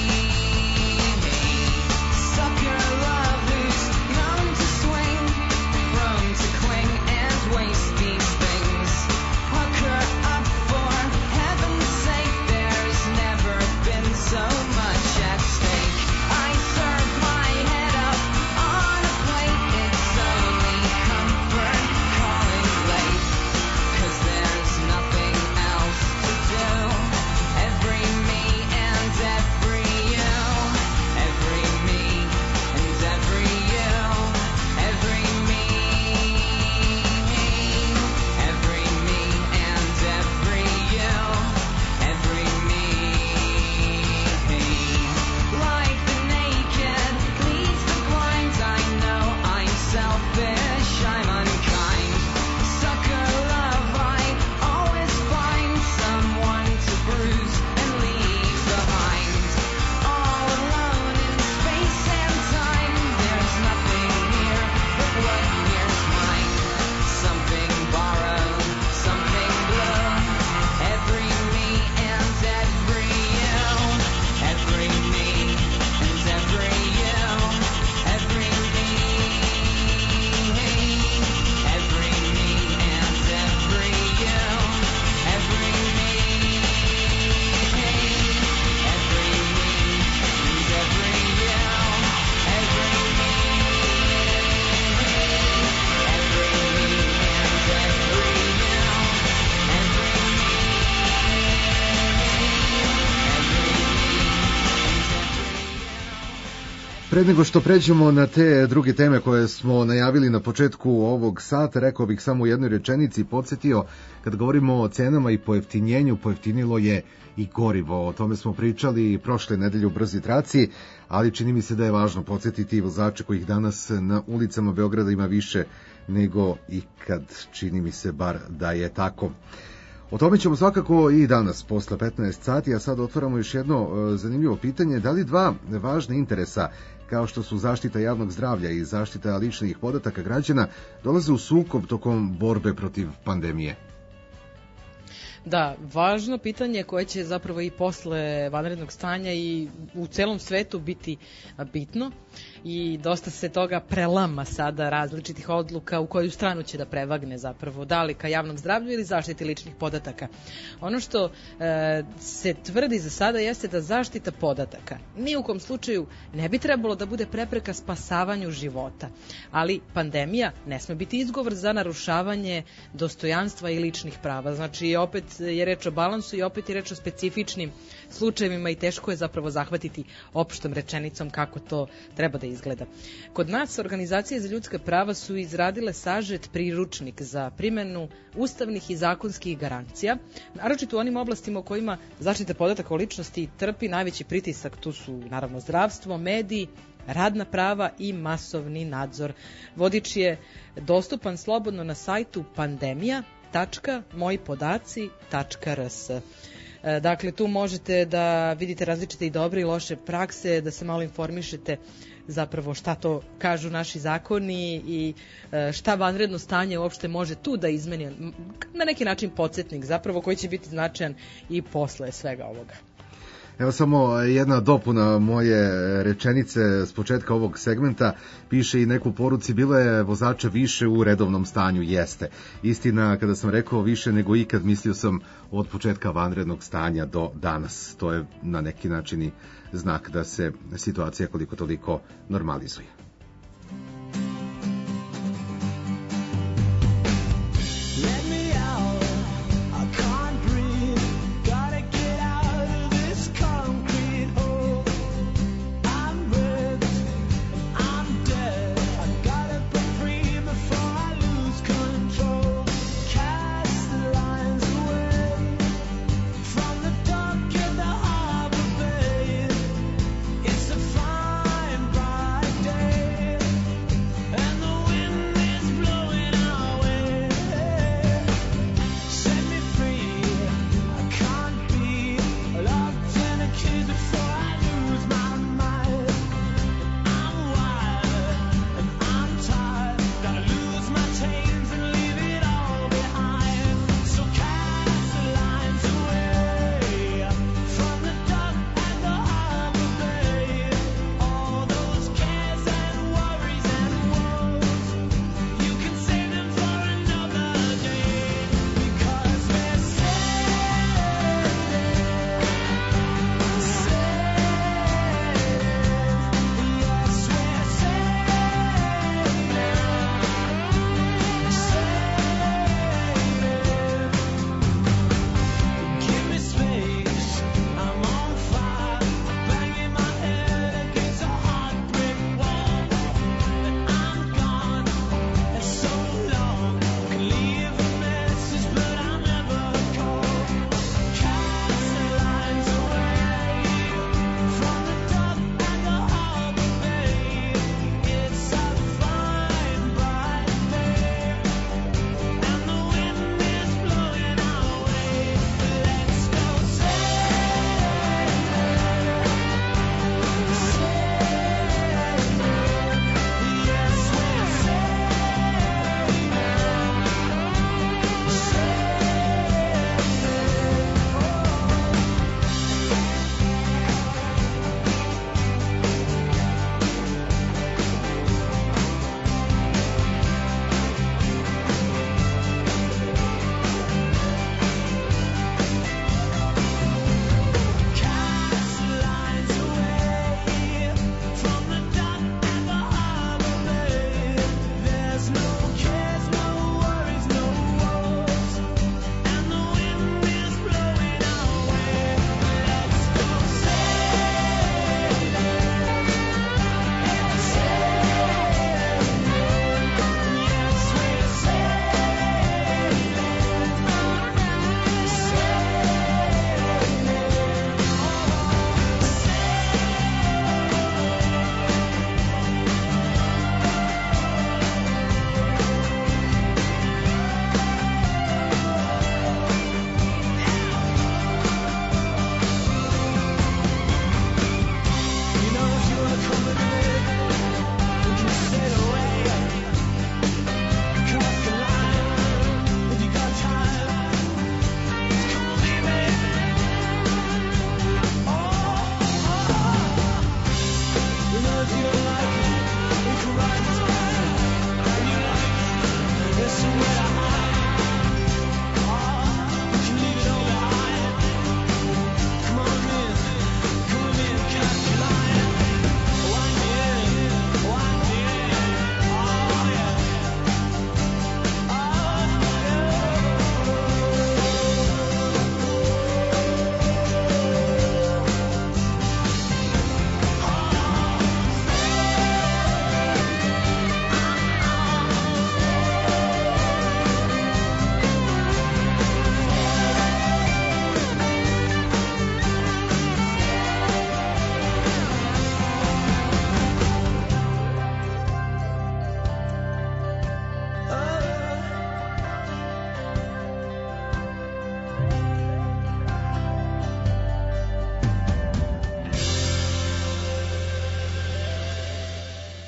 Sucker love who's known to swing. Prone to cling and waste these things. Pucker up for heaven's sake. There's never been so much at stake. I serve my head up on a plate. It's only comfort calling late. 'Cause there's nothing else to do. Every me and every you. Every me and every you. Every me. Every me and every you. Every me. Like the naked leads the blind. I know I'm selfish, I'm unkind. Sucker love, I always find someone to bruise and leave behind. All alone in space and time. There's nothing here but what here's mine. Something borrowed, something blue. Every me and every you. Every me and every you. Every me. Every me and every you. Every me. Every me and every you. Every me. Every me and every you. Pred nego što pređemo na te druge teme koje smo najavili na početku ovog sata, rekao bih samo u jednoj rečenici, podsjetio, kad govorimo o cenama i pojeftinjenju, pojeftinilo je i gorivo. O tome smo pričali prošle nedelje u Brzi traci, ali čini mi se da je važno podsjetiti vozače kojih danas na ulicama Beograda ima više nego ikad. Čini mi se bar da je tako. O tome ćemo svakako i danas posle 15 sati, a sad otvaramo još jedno zanimljivo pitanje. Da li dva važna interesa, kao što su zaštita javnog zdravlja i zaštita ličnih podataka građana, dolaze u sukob tokom borbe protiv pandemije? Da, važno pitanje koje će zapravo i posle vanrednog stanja i u celom svetu biti bitno i dosta se toga prelama sada različitih odluka u koju stranu će da prevagne zapravo, da li ka javnom zdravlju ili zaštiti ličnih podataka. Ono što se tvrdi za sada jeste da zaštita podataka ni u kom slučaju ne bi trebalo da bude prepreka spasavanju života, ali pandemija ne sme biti izgovor za narušavanje dostojanstva i ličnih prava. Znači, opet je reč o balansu i opet je reč o specifičnim slučajevima i teško je zapravo zahvatiti opštom rečenicom kako to treba da izgleda. Kod nas organizacije za ljudska prava su izradile sažet priručnik za primenu ustavnih i zakonskih garancija, naročito u onim oblastima u kojima zaštita podataka o ličnosti trpi najveći pritisak. Tu su naravno zdravstvo, mediji, radna prava i masovni nadzor. Vodič je dostupan slobodno na sajtu pandemija.mojipodaci.rs. Dakle, tu možete da vidite različite i dobre i loše prakse, da se malo informišete zapravo šta to kažu naši zakoni i šta vanredno stanje uopšte može tu da izmeni, na neki način podsjetnik zapravo koji će biti značajan i posle svega ovoga. Evo samo jedna dopuna moje rečenice s početka ovog segmenta. Piše i neku poruci, bilo je vozača više u redovnom stanju. Jeste. Istina, kada sam rekao više nego ikad, mislio sam od početka vanrednog stanja do danas. To je na neki način i znak da se situacija koliko toliko normalizuje. Day.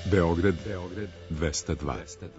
Beograd 202.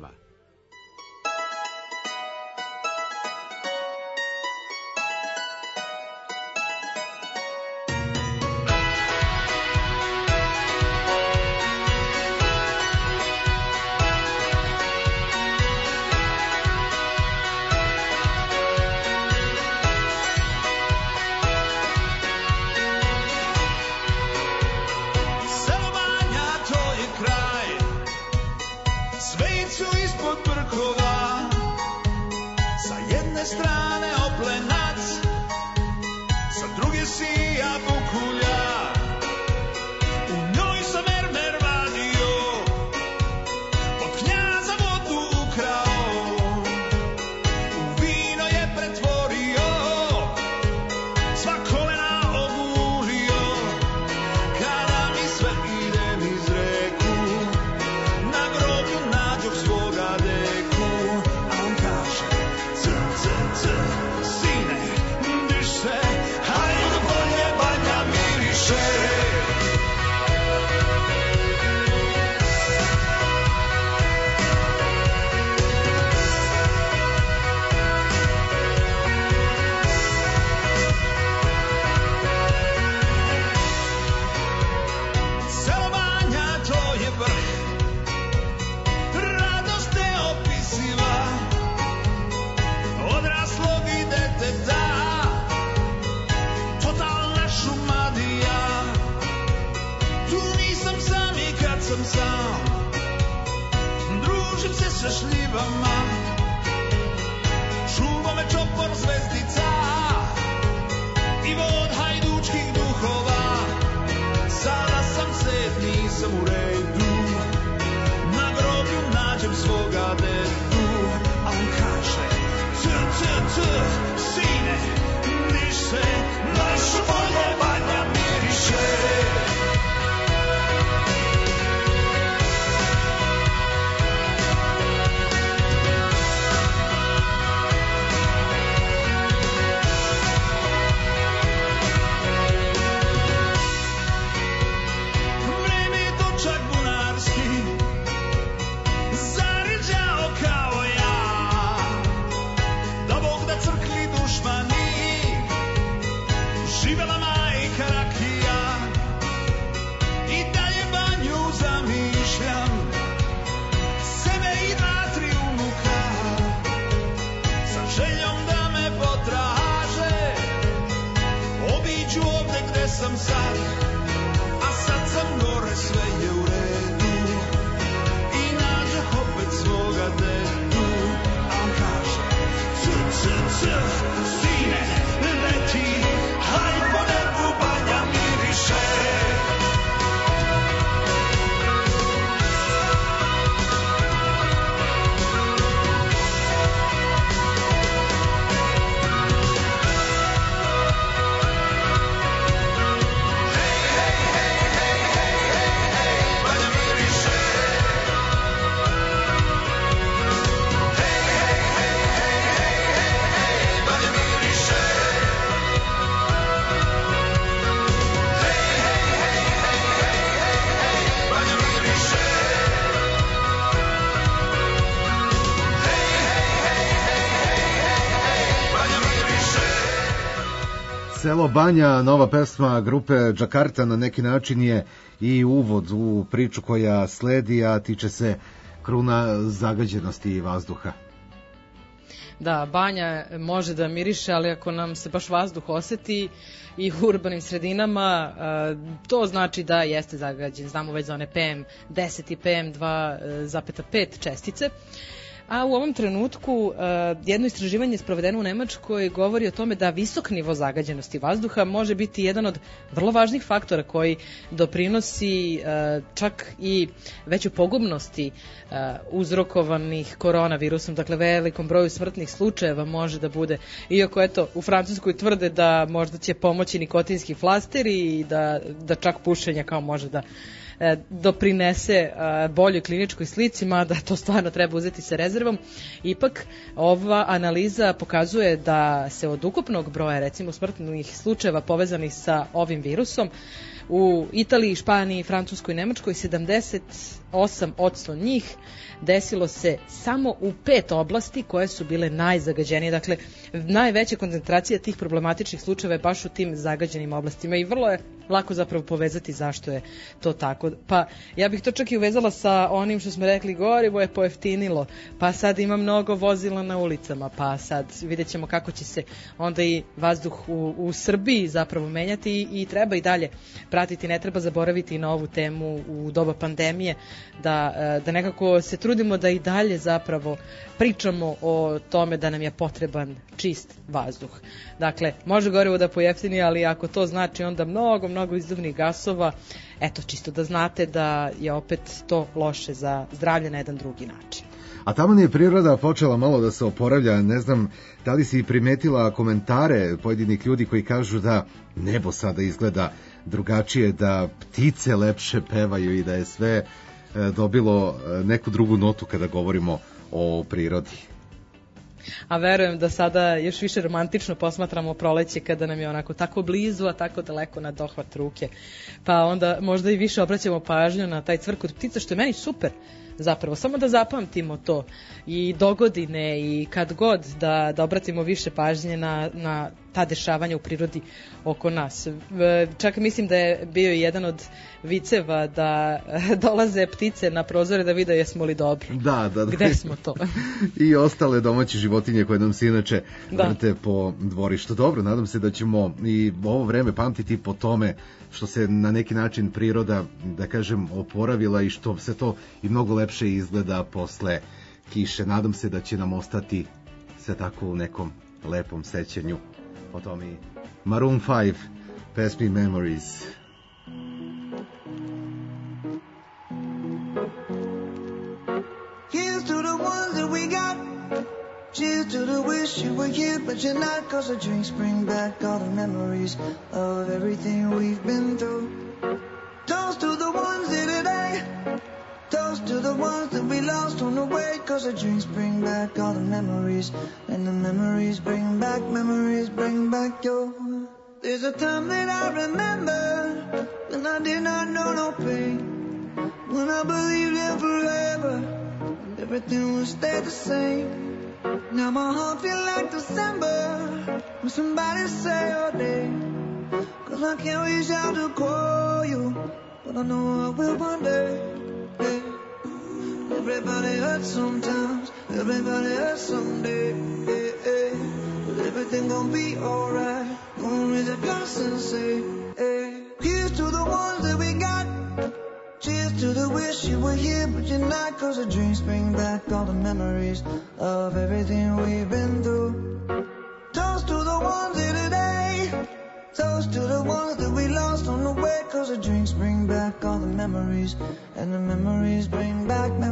Selo Banja, to je kraj, Svejicu ispod brkova, sa jedne strane Oplenac, sa druge sija Bukulja. U njoj sam mermer vadio, od knjaza vodu ukrao, u vino je pretvorio, sva kolena ogulio. Kada mi sve ide niz reku, na groblju nađoh svoga deku. A on kaže, sine, diše, hajde bolje, Banja miriše. Selo Banja, to je vrh, radost neopisiva, odraslog i deteta, totalna šumadija. Tu nisam sam i kad sam sam, družim se sa šljivama, čuva me čopor zvezdica i vod hajdučkih duhova. Sada sam set, nisam u redu, na groblju nađem svoga dedu. A on kaže, sine, diše, naša bolje, Banja miriše. Vreme je točak bunarski, zaređao kao ja, da Bog da crkli dušmani, živela majka rakija. I dalje Banju zamišljam, sebe i dva, tri unuka, sa željom da me potraže, obiđu ovde gde sam sad, a sad sam gore, sve je u redu. I nađeh opet svoga dedu. A on kaže, sine, leti, haj po nebu, Banja miriše. Banja miriše. Banja miriše. Banja miriše. Banja miriše. Selo Banja, nova pesma grupe Džakarta, na neki način je i uvod u priču koja sledi, a tiče se kruna zagađenosti vazduha. Da, Banja može da miriše, ali ako nam se baš vazduh oseti i u urbanim sredinama, to znači da jeste zagađen. Znamo već za one PM10 i PM2,5 čestice. A u ovom trenutku jedno istraživanje sprovedeno u Nemačkoj govori o tome da visok nivo zagađenosti vazduha može biti jedan od vrlo važnih faktora koji doprinosi čak i većoj pogubnosti uzrokovanih koronavirusom, dakle velikom broju smrtnih slučajeva može da bude. Iako eto u Francuskoj tvrde da možda će pomoći nikotinski flasteri i da čak pušenje kao može da doprinese boljoj kliničkoj slici, mada to stvarno treba uzeti sa rezervom. Ipak ova analiza pokazuje da se od ukupnog broja recimo smrtnih slučajeva povezanih sa ovim virusom U Italiji, Španiji, Francuskoj, Nemačkoj 78% njih desilo se samo u 5 oblasti koje su bile najzagađenije. Dakle, najveća koncentracija tih problematičnih slučajeva je baš u tim zagađenim oblastima i vrlo je lako zapravo povezati zašto je to tako. Pa ja bih to čak i uvezala sa onim što smo rekli, gorivo je pojeftinilo, pa sad ima mnogo vozila na ulicama, pa sad vidjet ćemo kako će se onda i vazduh u Srbiji zapravo menjati i treba i dalje pratiti, ne treba zaboraviti na ovu temu u doba pandemije, da nekako se trudimo da i dalje zapravo pričamo o tome da nam je potreban čist vazduh. Dakle, može gorivo da pojeftini, ali ako to znači onda mnogo izduvnih gasova, eto, čisto da znate da je opet to loše za zdravlje na jedan drugi način. A tamo je priroda počela malo da se oporavlja, ne znam da li si primetila komentare pojedinih ljudi koji kažu da nebo sada izgleda drugačije, da ptice lepše pevaju i da je sve dobilo neku drugu notu kada govorimo o prirodi. A verujem da sada još više romantično posmatramo proleće kada nam je onako tako blizu, a tako daleko na dohvat ruke. Pa onda možda i više obraćamo pažnju na taj cvrkot ptica, što je meni super zapravo. Samo da zapamtimo to i dogodine i kad god da obratimo više pažnje na ta dešavanja u prirodi oko nas. Čak mislim da je bio jedan od viceva da dolaze ptice na prozore da vide jesmo li dobri. Da. Gde smo to? I ostale domaće životinje koje nam se inače vrte po dvorištu. Dobro, nadam se da ćemo i ovo vreme pamtiti po tome što se na neki način priroda, da kažem, oporavila i što se to i mnogo lepše izgleda posle kiše. Nadam se da će nam ostati sve tako u nekom lepom sećanju o tome. I Maroon 5, Pass Me Memories. Here's to the ones that we got. Cheers to the wish you were here, but you're not. 'Cause the drinks bring back all the memories of everything we've been through. Toast to the ones here today. Toast to the ones that we lost on the way. 'Cause the drinks bring back all the memories. And the memories bring back your. There's a time that I remember when I did not know no pain. When I believed in forever, everything would stay the same. Now my heart feel like December when somebody say your name. 'Cause I can't reach out to call you, but I know I will one day. Hey. Everybody hurts sometimes, everybody hurts someday. Hey, hey. But everything gon' be alright. Gonna raise a glass and say, hey. Here's to the ones that we got. Cheers to the wish you were here, but you're not. 'Cause the dreams bring back all the memories of everything we've been through. Toast to the ones here today. Toast to the ones that we lost on the way. 'Cause the drinks bring back all the memories. And the memories bring back your.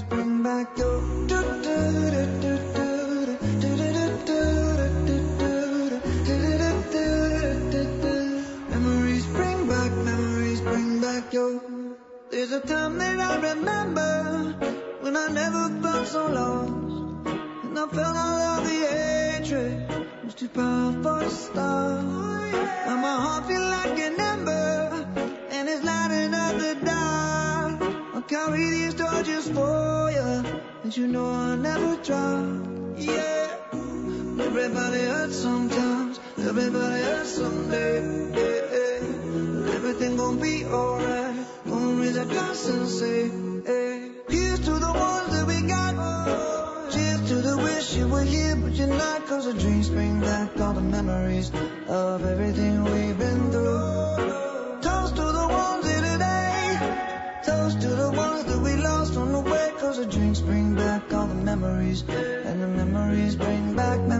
Memories bring back your. There's a time that I remember when I never felt so lost. And I felt all of the hatred was too powerful to stop. And my heart feel like an ember, and it's lighting up the dark. I'll carry these torches for you, and you know I'll never drop. Yeah. Everybody hurts sometimes, everybody hurts someday. Yeah, yeah. Everything gon' be alright. Gonna raise a glass and say, hey. Here's to the ones that we got. Cheers to the wish you were here, but you're not. 'Cause the dreams bring back all the memories of everything we've been through. Toast to the ones here today. Toast to the ones that we lost on the way. 'Cause the drinks bring back all the memories. And the memories bring back your.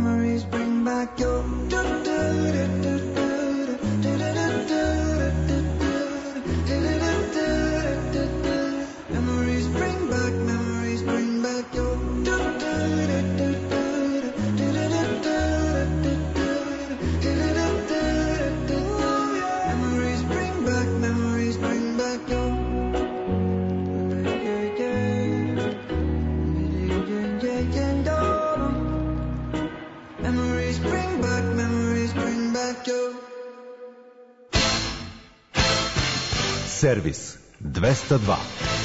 Memories bring back your. Memories bring back your. Memories bring back Servis 202.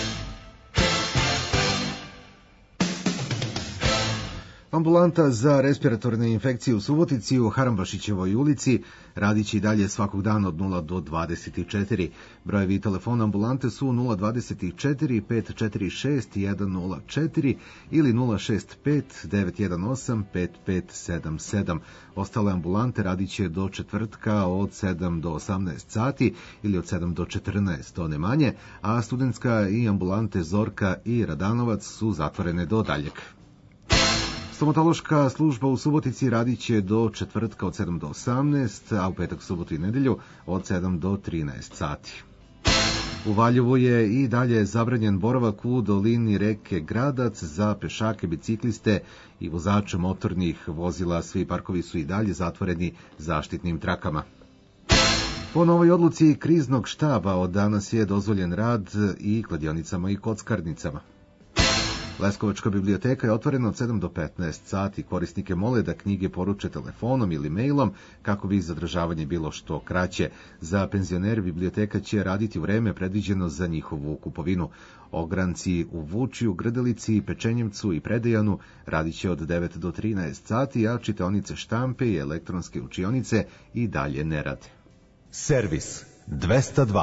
Ambulanta za respiratorne infekcije u Subotici u Harambašićevoj ulici radit će i dalje svakog dana od 0 do 24. Brojevi telefona ambulante su 024 546 104 ili 065 918 5577. Ostale ambulante radit će do četvrtka od 7 do 18 sati ili od 7 do 14, to ne manje, a studentska i ambulante Zorka i Radanovac su zatvorene do daljeg. Stomatološka služba u Subotici radit će do četvrtka od 7 do 18, a u petak, subotu i nedelju od 7 do 13 sati. U Valjevu je i dalje zabranjen boravak u dolini reke Gradac za pešake, bicikliste i vozače motornih vozila. Svi parkovi su i dalje zatvoreni zaštitnim trakama. Po novoj odluci kriznog štaba od danas je dozvoljen rad i kladionicama i kockarnicama. Leskovačka biblioteka je otvorena od 7 do 15 sati. Korisnike mole da knjige poruče telefonom ili mailom kako bi zadržavanje bilo što kraće. Za penzionere biblioteka će raditi u vreme predviđeno za njihovu kupovinu. Ogranci u Vučiju, Grdelici, Pečenjevcu i Predejanu radit će od 9 do 13 sati, a čitaonice štampe i elektronske učionice i dalje ne rade. Servis 202.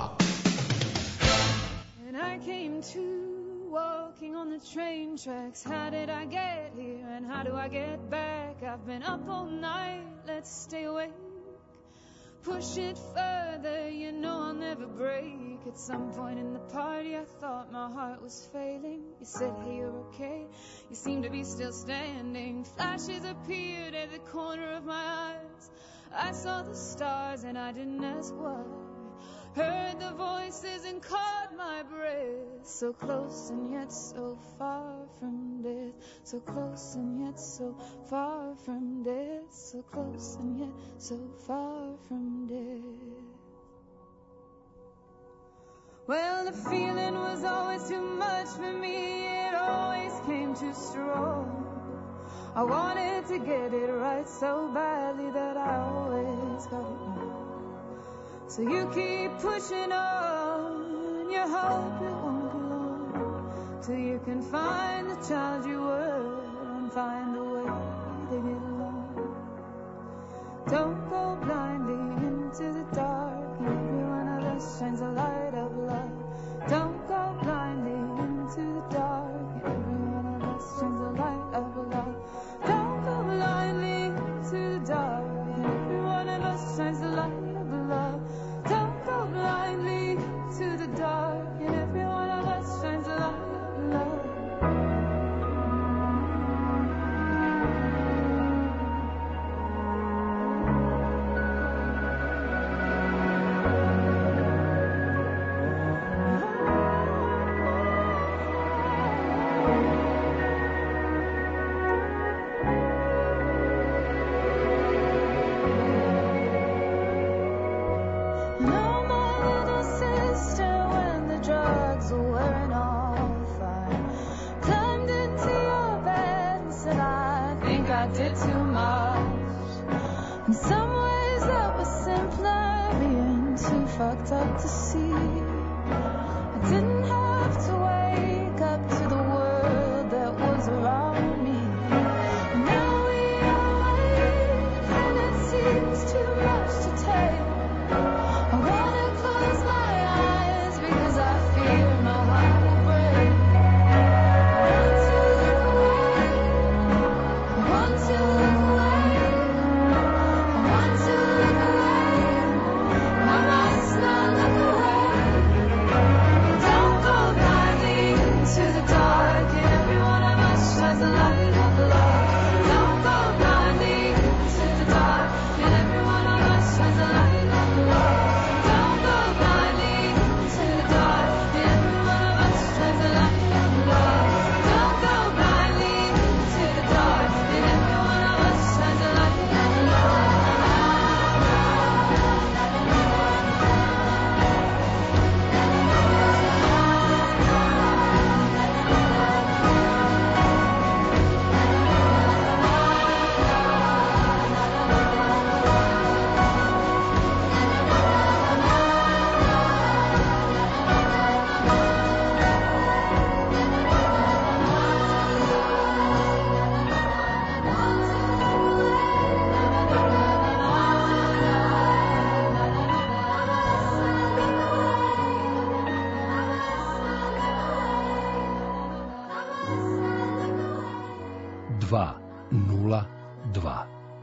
On the train tracks, how did I get here and how do I get back? I've been up all night, let's stay awake. Push it further, you know I'll never break. At some point in the party I thought my heart was failing. You said, hey, you're okay, you seem to be still standing. Flashes appeared at the corner of my eyes. I saw the stars and I didn't ask why. Heard the voices and caught my breath. So close and yet so far from death. So close and yet so far from death. So close and yet so far from death. Well, the feeling was always too much for me. It always came too strong. I wanted to get it right so badly that I always got it wrong. So you keep pushing on, you hope it won't be long, till you can find the child you were and find a way to get along. Don't go blindly into the dark, every one of us shines a light of love. Don't go blindly into the dark, every one of us shines a light of love. Don't go blindly into the dark, every one of us shines a light of love. Don't go blindly to the dark, and every one of us shines a light of love. Did too much. In some ways that was simpler, being too fucked up to see. I didn't have to wake up to the world that was around me. Now we are awake, and it seems too much to take. I wanna close my eyes because I fear my heart will break. I must not look away. 202.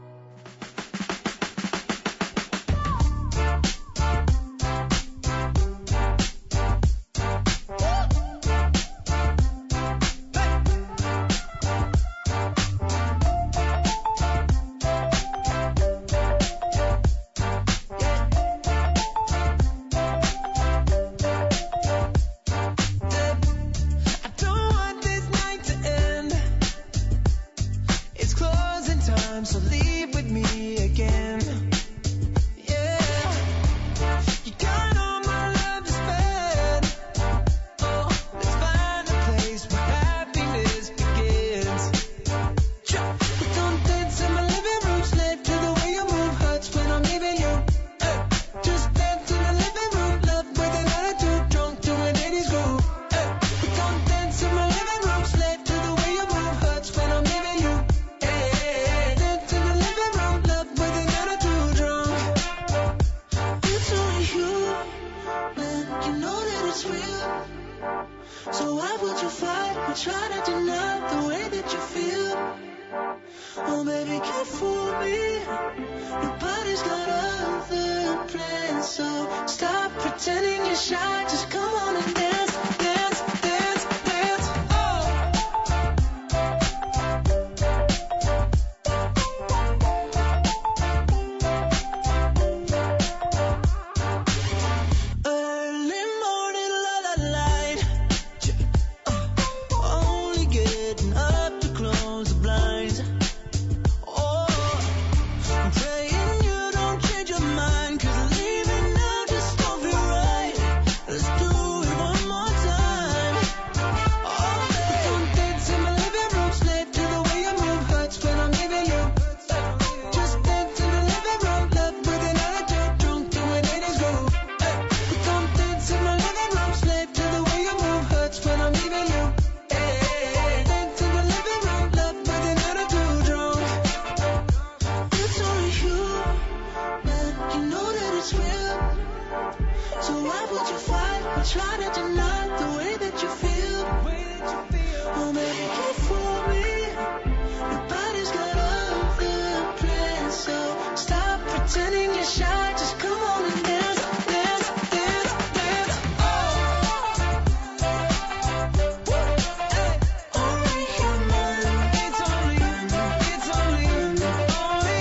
So leave with me again. Yeah, you got all my love to spend. Oh, let's find a place where happiness begins. We don't dance in my living room, slave to the way you move. Hurts when I'm leaving you. Just dance in the living room, love with an attitude, drunk to an 80s groove. We don't dance in my living room, slave to the way you move. Hurts when I'm leaving you. So why would you fight or try to deny the way that you feel? Oh baby, can't fool me. Your body's got other plans. So stop pretending you're shy. Just come on and dance, dance, dance, dance. Oh. Early morning, la la light. Only getting up to close the blinds. Oh, I'm praying you don't change your mind, 'cause leaving now just don't feel right. Let's do it one more time. Oh, baby, don't dance in my living room, slave to the way you move. Hurts when I'm leaving you. Just dance in the living room, love with an attitude, drunk to an 80s groove. Don't dance in my living room, slave to the way you move. Hurts when I'm leaving you. Dance in the living room, love with an attitude, drunk. It's only you, man. You know that it's real. So why would you fight or try to deny the way that you feel? Oh, baby, can't fool me. Your body's got other plans. So stop pretending you're shy. Just come on and dance, dance, dance, dance. Oh. Only human. It's only human. It's only human. Only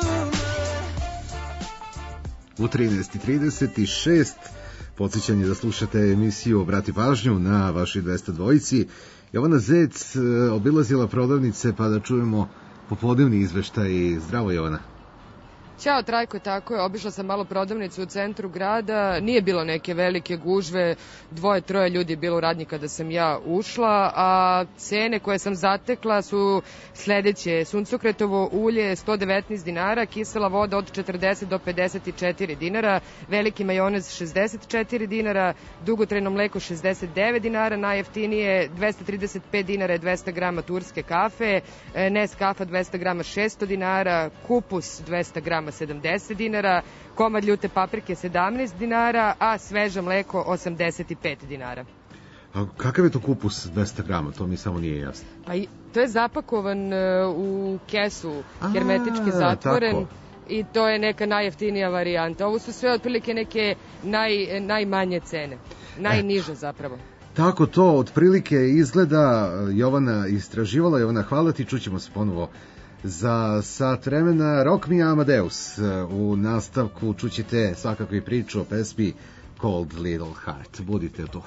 human. U 13:36 podsjećanje da slušate emisiju Obrati pažnju na vašoj 202. Jovana Zec obilazila prodavnice pa da čujemo popodnevni izveštaj. Zdravo, Jovana. Ćao Trajko, tako je, obišla sam malo prodavnicu u centru grada, nije bilo neke velike gužve, 2-3 ljudi je bilo u radnji kada sam ja ušla, a cene koje sam zatekla su sledeće: suncokretovo ulje 119 dinara, kisela voda od 40 do 54 dinara, veliki majonez 64 dinara, dugotrajno mleko 69 dinara, najjeftinije 235 dinara je 200 grama turske kafe, Nescafa 200 grama 600 dinara, kupus 200 grama 70 dinara, komad ljute paprike 17 dinara, a sveže mleko 85 dinara. A kakav je to kupus 200 grama? To mi samo nije jasno. Pa to je zapakovan u kesu, hermetički zatvoren. Tako. I to je neka najjeftinija varijanta. Ovo su sve otprilike neke najmanje cene. Najniže zapravo. Tako to otprilike izgleda. Jovana istraživala. Jovana, hvala ti, čućemo se ponovo za sat vremena. Rock Me Amadeus. U nastavku čućete svakako i priču o pesmi Cold Little Heart. Budite tu.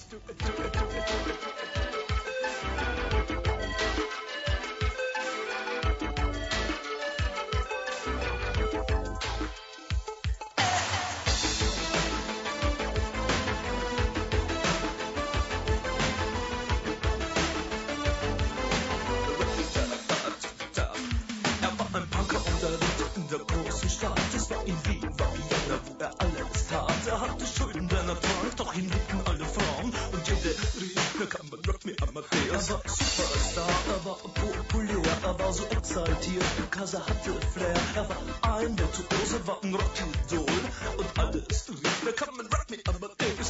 Because er hatte Flair, er war ein Virtuose, war ein Rockidol und alles rief, da kann man Rock Me Amadeus.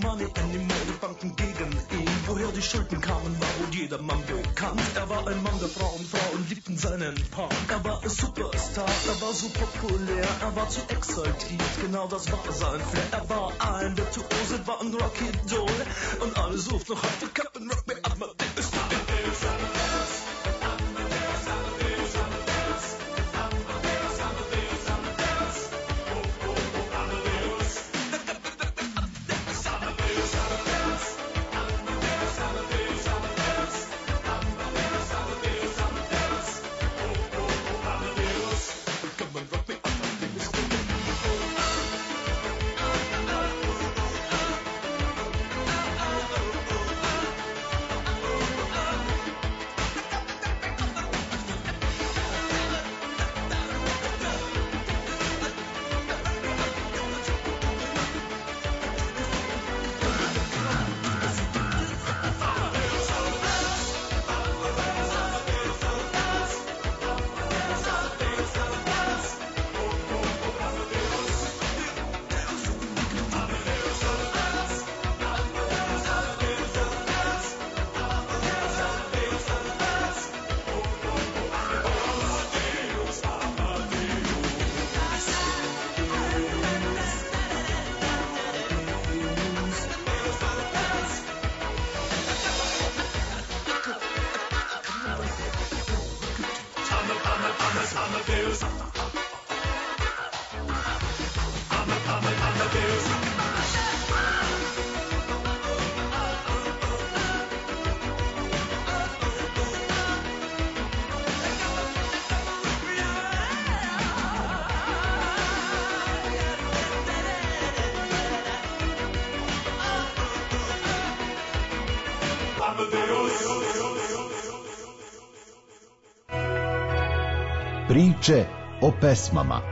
Money anymore, die Banken gegen ihn. Woher die Schulden kamen, war wohl jedermann bekannt. Er war ein Mann der Frauen, Frauen liebten seinen Punk. Er war ein Superstar, er war so populär, er war zu exaltiert, genau das war sein Flair. Er war ein Virtuose, war ein Rocky-Doll und alle suchten noch heute Captain Rock Me Amadeus. Amadeus, Amadeus. Priče o pesmama.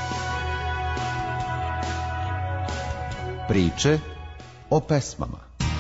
Priče o pesmama.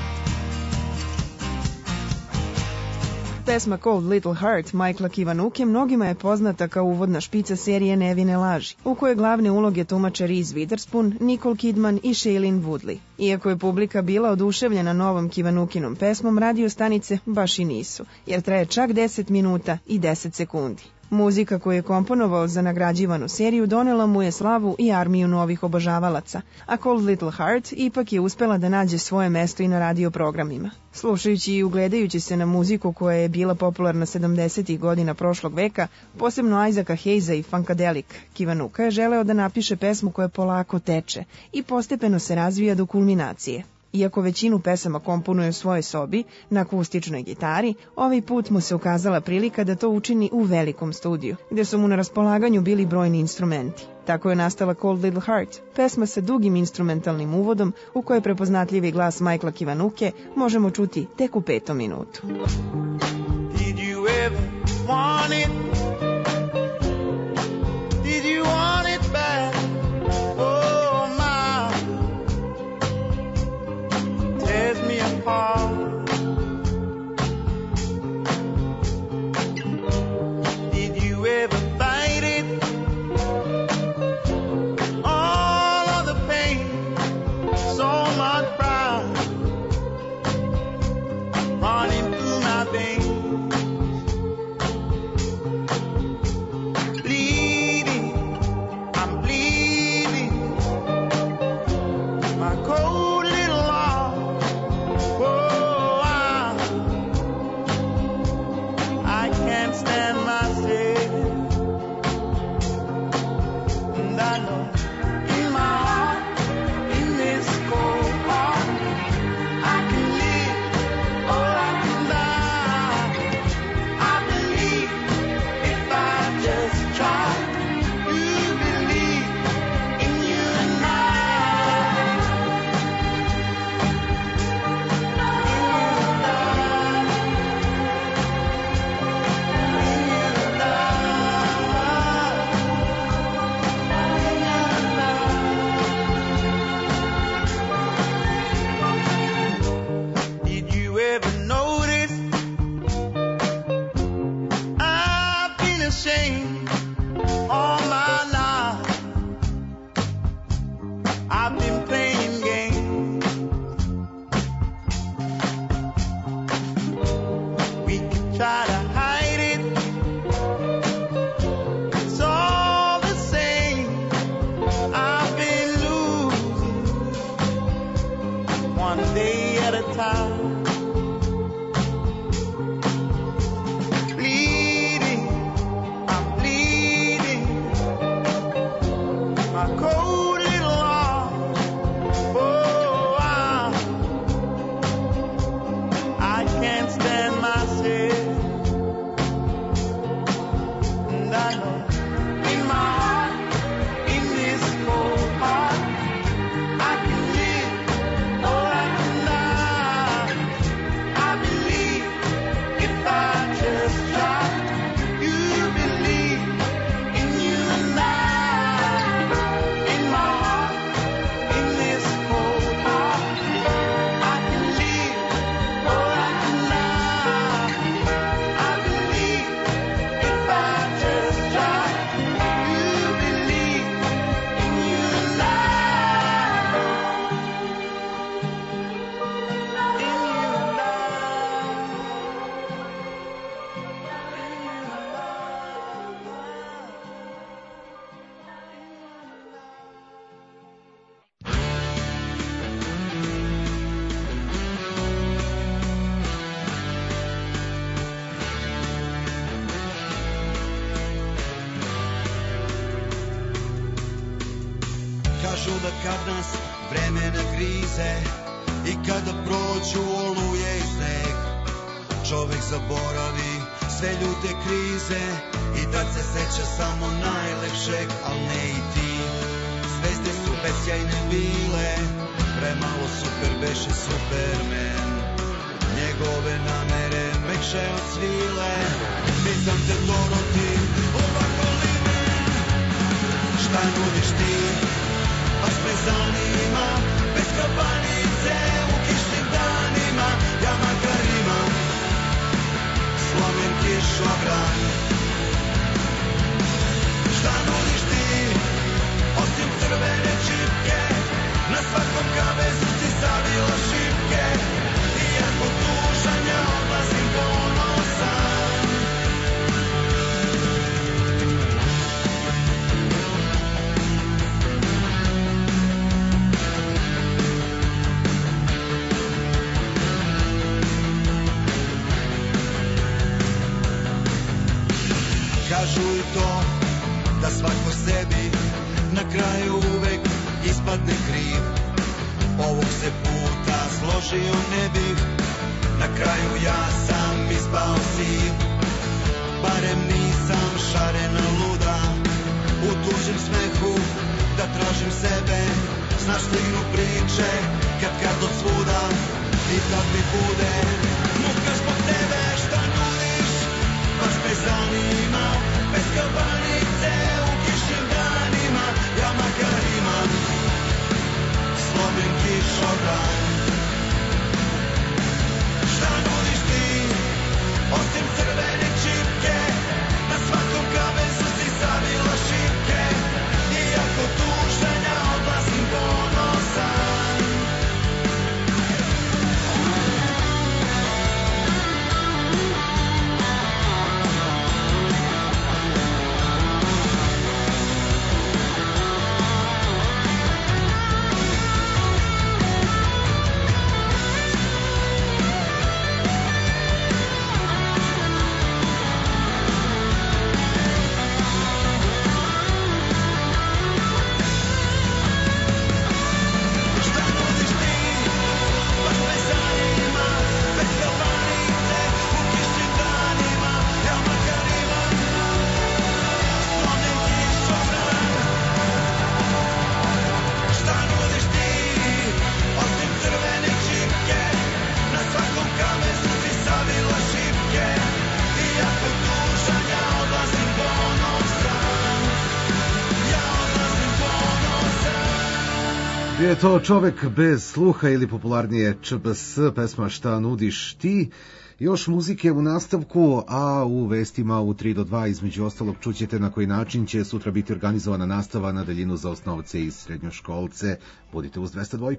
Pesma Cold Little Heart Michaela Kiwanuke mnogima je poznata kao uvodna špica serije Nevine laži, u kojoj glavne uloge tumače Reese Witherspoon, Nicole Kidman i Shailene Woodley. Iako je publika bila oduševljena novom Kiwanukinom pesmom, radio stanice baš i nisu, jer traje čak 10 minuta i 10 sekundi. Muzika koju je komponovao za nagrađivanu seriju donela mu je slavu i armiju novih obožavalaca, a Cold Little Heart ipak je uspela da nađe svoje mesto i na radio programima. Slušajući i ugledajući se na muziku koja je bila popularna 70. godina prošlog veka, posebno Isaaca Hayesa i Funkadelic, Kiwanuka je želeo da napiše pesmu koja polako teče i postepeno se razvija do kulminacije. Iako većinu pesama komponuje u svojoj sobi, na akustičnoj gitari, ovaj put mu se ukazala prilika da to učini u velikom studiju, gde su mu na raspolaganju bili brojni instrumenti. Tako je nastala Cold Little Heart, pesma sa dugim instrumentalnim uvodom u kojoj prepoznatljivi glas Michaela Kiwanuke možemo čuti tek u 5. minutu. Did you ever want it? Did you want it bad? Oh my, tears me apart. Did you ever fight it? All of the pain, so much pride running through my veins. kažu da kad nas vreme nagrize i kada prođu oluje i sneg, čovek zaboravi sve ljute krize i tad se seća samo najlepšeg, al ne i ti. Zvezde su besjajne bile, premalo super beše Superman, njegove namere mekše od svile. Pitam te Doroti, ovako li me, šta nudiš ti, baš me zanima, bez kabanice u kišnim danima, ja makar imam slomen kišobran. Šta nudiš ti, osim crvene čipke, na svakom kavezu si savila šipke, iako tužan ja odlazim ponosan. Kažu i to da svako sebi na kraju uvek ispadne kriv. Ovog se puta složio ne bih, na kraju ja sam ispao siv. Barem nisam šarena luda, u tužem smehu da tražim sebe. Znaš stignu priče kad od svuda i kad mi bude muka zbog tebe. Šta nudiš, baš me zanima, bez kabanice u kišnim danima, ja makar imam slomen kišobran. Šta nudiš ti, osim crvene čipke, na svakom kavezu si savila šipke, iako tužan ja odlazim ponosan. Je to čovek bez sluha ili popularnije ČBS, pesma Šta nudiš ti. Još muzike u nastavku, a u vestima u 3 do 2 između ostalog čućete na koji način će sutra biti organizovana nastava na daljinu za osnovce i srednjoškolce. Budite uz 202.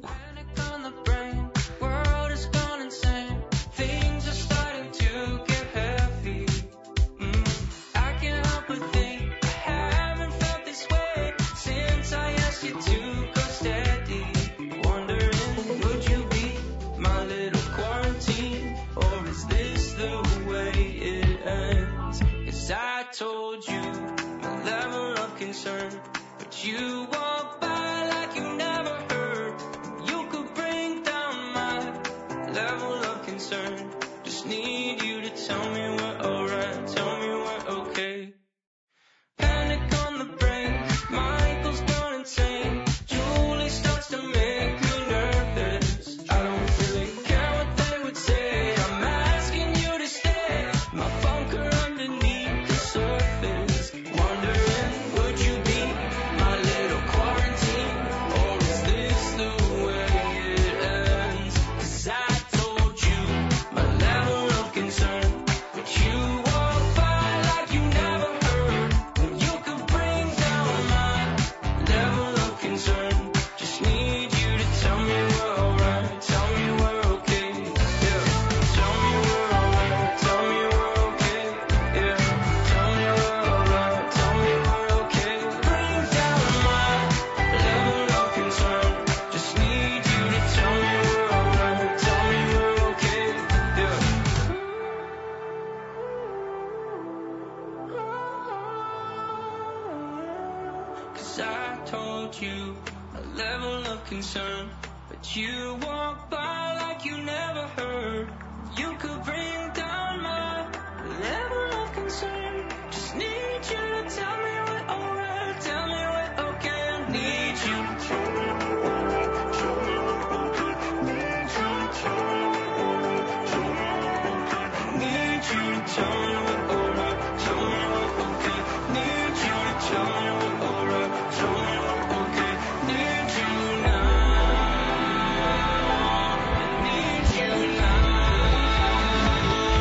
But you walk by like you never heard. You could bring down my level of concern. Just need you to tell me we're alright, tell me we're okay. Panic on the brain, Michael's gone insane. Julie starts to make me nervous. I don't really care what they would say. I'm asking you to stay. My bunker underneath the surface. Wondering, would you be my little quarantine? Or is this the way it ends? 'Cause I told you my level of concern. But you walk by like you never heard. When you could bring down my level of concern. Just need you to tell me we're alright, tell me we're okay. Yeah, tell me we're alright, tell me we're okay. Yeah, tell me we're alright, tell me we're okay. Bring down my level of concern. Just need you to tell me we're alright, tell me we're okay. Yeah. 'Cause I told you a level of concern. But you walk by like you never heard. You could bring down my level of concern. Just need you to tell me we're alright. Tell me we're okay. I need you to tell me we're alright. Tell me we're okay. Need you to tell me we're alright. Tell me we're okay. Need you to tell me we're alright. Tell me we're okay. Need you to tell me we're alright. Tell me we're okay. Need you now. I need you now.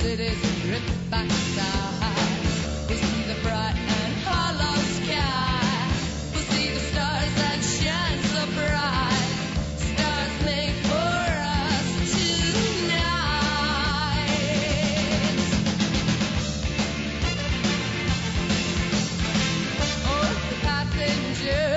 city's ripped back side. We'll see the bright and hollow sky. We'll see the stars that shine so bright. Stars made for us tonight. Oh, the passenger.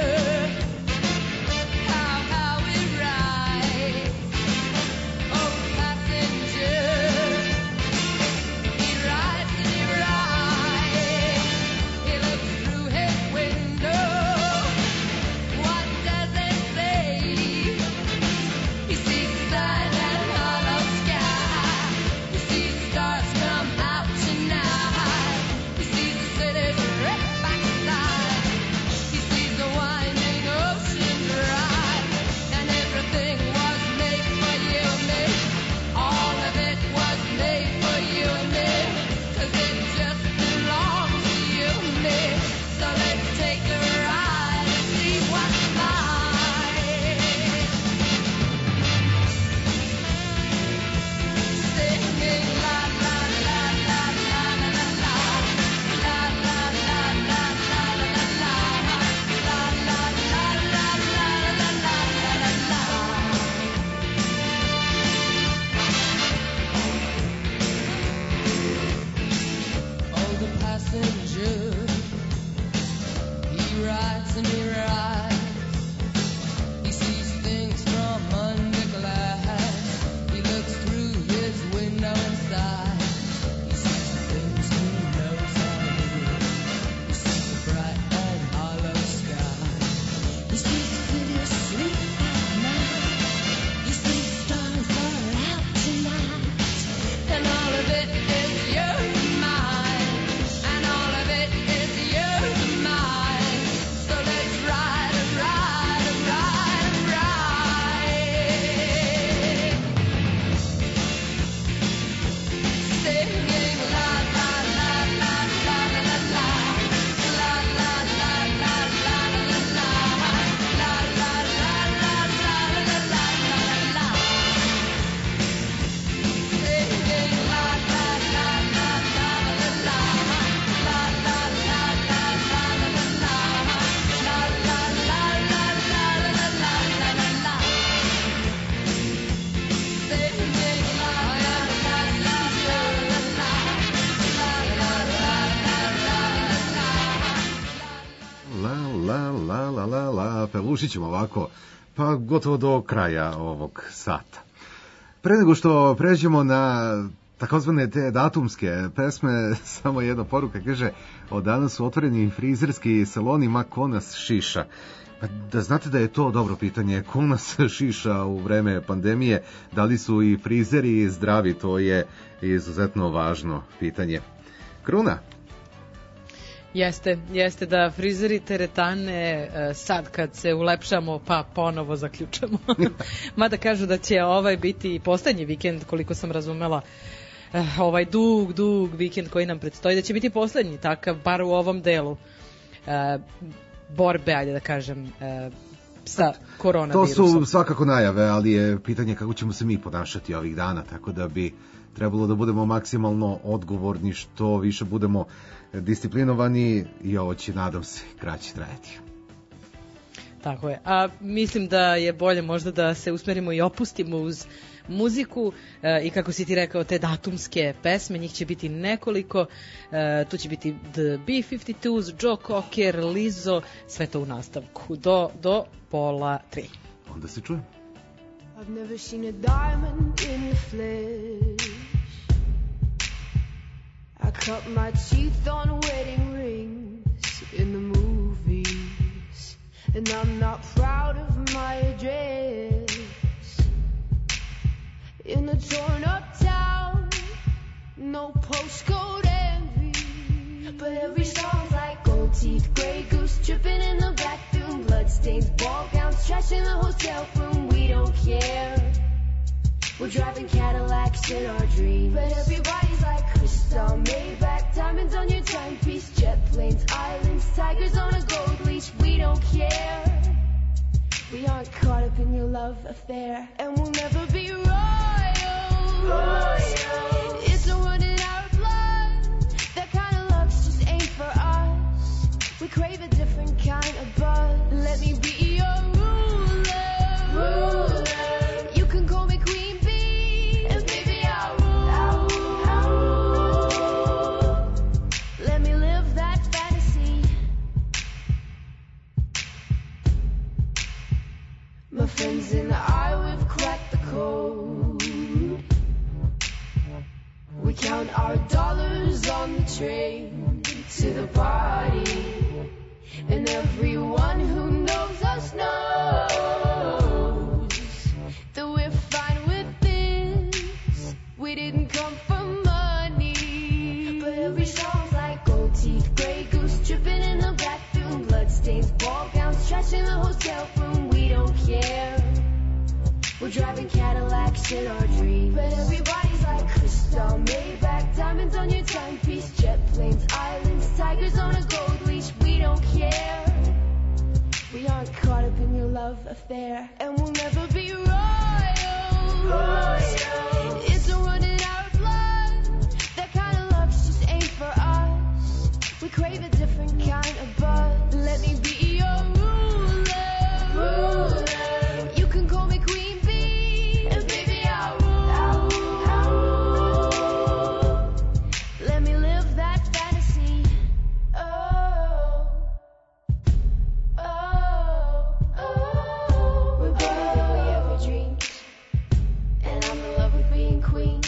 Pelušit ćemo ovako, pa gotovo do kraja ovog sata. Pre nego što pređemo na takozvane te datumske pesme, samo jedna poruka, kaže, od danas su otvoreni frizerski saloni, ma ko nas šiša? Pa da znate da je to dobro pitanje, ko nas šiša u vreme pandemije, da li su i frizeri zdravi, to je izuzetno važno pitanje. Kruna? Jeste da frizeri teretane sad kad se ulepšamo pa ponovo zaključamo. Mada kažu da će ovaj biti poslednji vikend, koliko sam razumela, ovaj dug vikend koji nam predstoji, da će biti poslednji takav, bar u ovom delu borbe, ajde da kažem, sa koronavirusom. To su svakako najave, ali je pitanje kako ćemo se mi ponašati ovih dana, tako da bi trebalo da budemo maksimalno odgovorni, što više budemo disciplinovani i ovo će, nadam se, kraće trajati. Tako je. A mislim da je bolje možda da se usmerimo i opustimo uz muziku i kako si ti rekao, te datumske pesme, njih će biti nekoliko, tu će biti The B-52s, Joe Cocker, Lizzo, sve to u nastavku do pola 3. Onda se čuje. I've never seen a diamond in the flesh. I cut my teeth on wedding rings in the movies, and I'm not proud of my address. In a torn up town, no postcode envy, but every song's like gold teeth, grey goose tripping in the bathroom, bloodstains, ball gowns, trash in the hotel room. We don't care. We're driving Cadillacs in our dreams, but everybody's like crystal, Maybach, diamonds on your timepiece, jet planes, islands, tigers on a gold leash. We don't care. We aren't caught up in your love affair, and we'll never be royal. It's a word that $2 on the train to the party. And everyone who knows us knows that we're fine with this. We didn't come for money. But every song's like gold teeth, Grey Goose dripping in the bathroom, bloodstains, ball gowns, trash in the hotel room. We don't care. We're driving Cadillacs in our dreams. But everybody's like crystal, Maybach, diamonds on your timepiece, jet planes, islands, tigers on a gold leash. We don't care. We aren't caught up in your love affair, and we'll never be royals. It's a running our blood. That kind of luck's just ain't for us. We crave a different kind of buzz. Let me be your ruler. You can call me Queen Bee, and baby I'll rule. Let me live that fantasy. We're better than we ever dreamed, and I'm in love with being queen.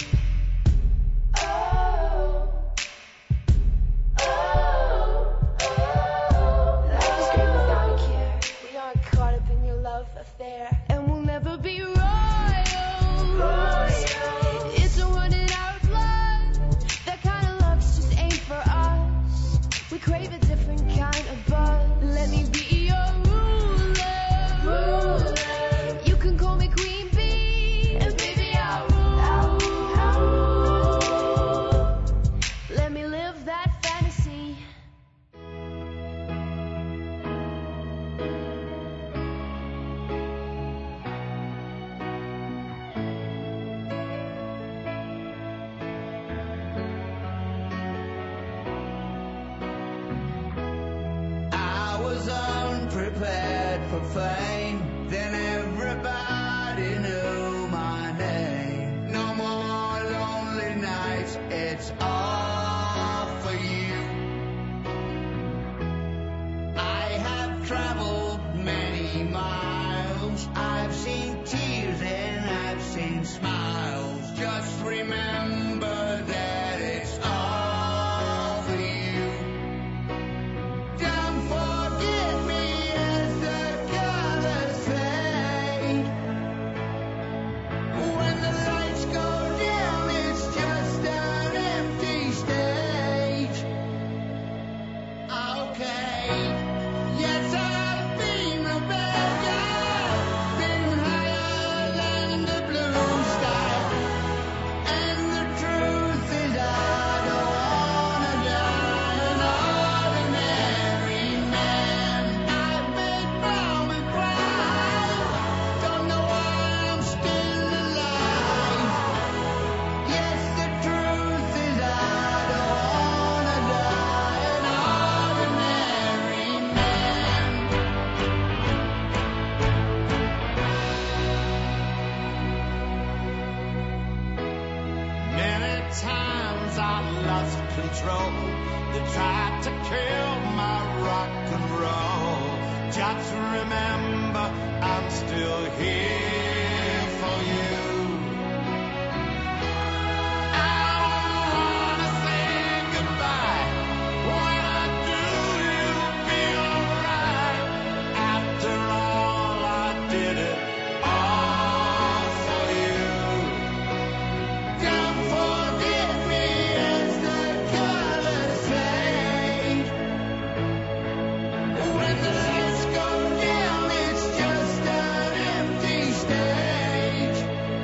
Life is great without a care. We aren't caught up in your love affair, and we'll never be royals. It's a run in our blood. That kind of luck's just ain't for us. We crave a different kind of buzz. Let me be your ruler. You can call me Queen Bee, and baby I'll rule. Let me live that fantasy. I was unprepared for fame. Then everybody knew my name. No more lonely nights, it's all for you. I have traveled many miles. I've seen tears and I've seen smiles. Just remember that it's all for you. Don't forget me as the colors fade. When the lights go dim, it's just an empty stage. Okay, yes, I've been a bad guy, been higher than the blue sky. And the truth is I don't wanna die an ordinary man. I've made mama cry, don't know why I'm still alive. Yes, the truth is I don't wanna die an ordinary man. Many times I lost control. They tried to kill my rock and roll. Just remember, I'm still here for you. I don't wanna say goodbye. When I do, you'll be alright. After all, I did it all for you. Don't forget me as the colors fade. When the lights go dim, it's just an empty stage.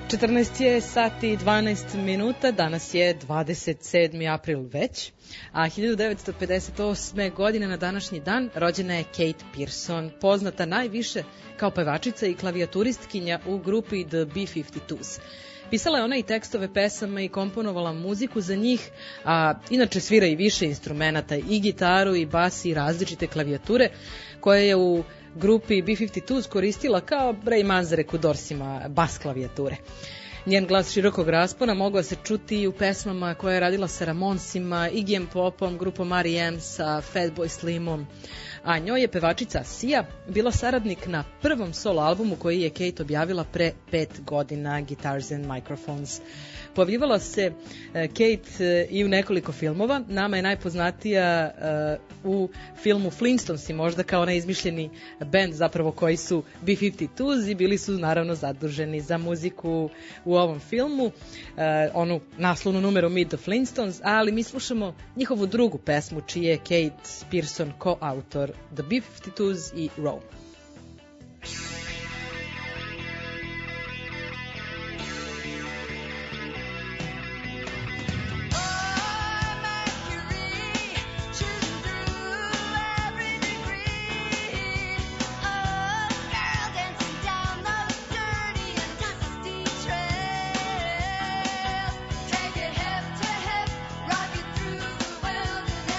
14 je sati i 12 minuta, danas je 27. april već, a 1958. godine na današnji dan rođena je Kate Pierson, poznata najviše kao pevačica i klavijaturistkinja u grupi The B-52s. Pisala je ona i tekstove pesama i komponovala muziku za njih, a inače svira i više instrumenata, i gitaru, i bas, i različite klavijature, koje je u grupi B-52s koristila kao Ray Manzarek u Dorsima bas klavijature. Njen glas širokog raspona mogao se čuti i u pesmama koje je radila sa Ramonsima, Iggyjem Popom, grupom R.E.M. sa Fatboy Slimom, a njoj je pevačica Sia bila saradnik na prvom solo albumu koji je Kate objavila pre 5 godina, Guitars and Microphones. Pojavljivala se Kate i u nekoliko filmova. Nama je najpoznatija u filmu Flintstonesi, možda kao onaj izmišljeni bend zapravo koji su B-52s i bili su naravno zaduženi za muziku u ovom filmu, onu naslovnu numeru Meet the Flintstones, ali mi slušamo njihovu drugu pesmu čiji je Kate Pierson koautor, The B-52s i Rome.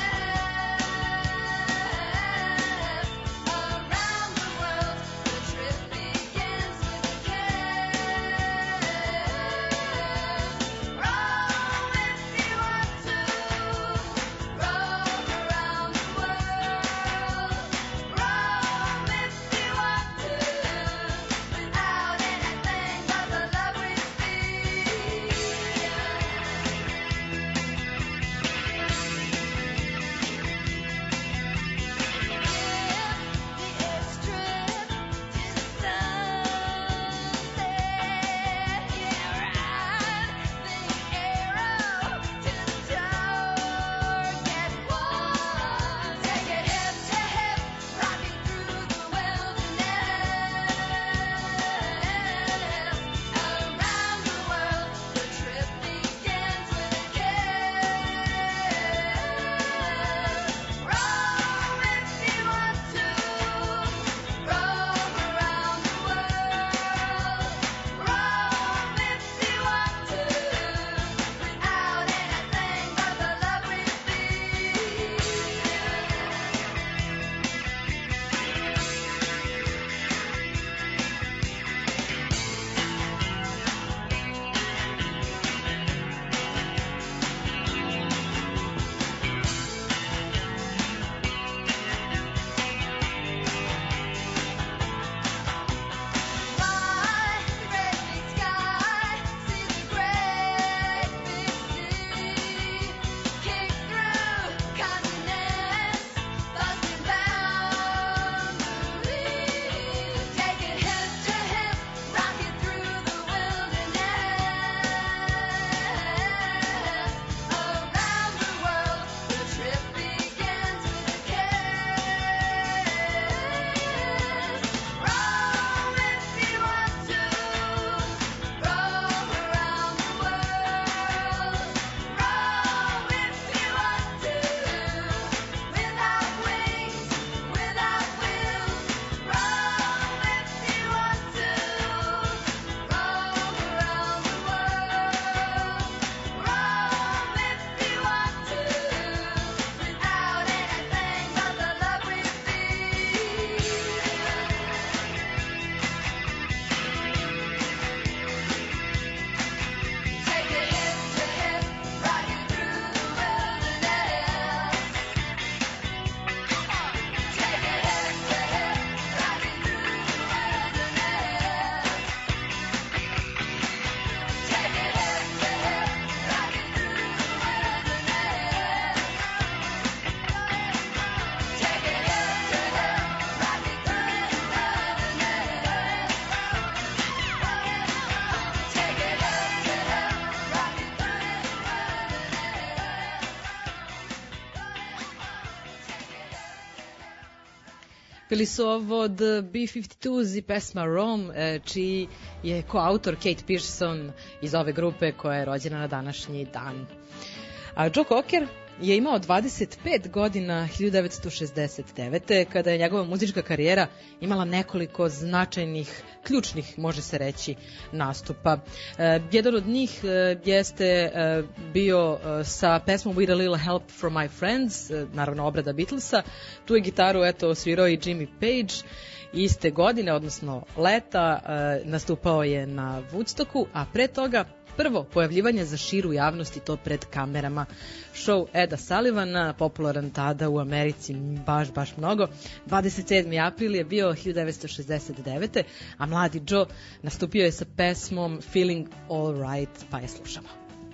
Around the world, the trip Uspeli su ovo The B-52s i pesma Rome, čiji je koautor Kate Pearson iz ove grupe koja je rođena na današnji dan. A Joe Cocker je imao 25 godina 1969. kada je njegova muzička karijera imala nekoliko značajnih, ključnih, može se reći, nastupa. Jedan od njih jeste bio sa pesmom With a Little Help from My Friends, naravno obrada Beatlesa. Tu je gitaru osvirao i Jimmy Page. Iste godine, odnosno leta, nastupao je na Woodstocku, a pre toga prvo pojavljivanje za širu javnost i to pred kamerama. Show Eda Sullivana, popularan tada u Americi baš mnogo. 27. april je bio 1969. a mladi Joe nastupio je sa pesmom Feeling All Right, pa je slušamo.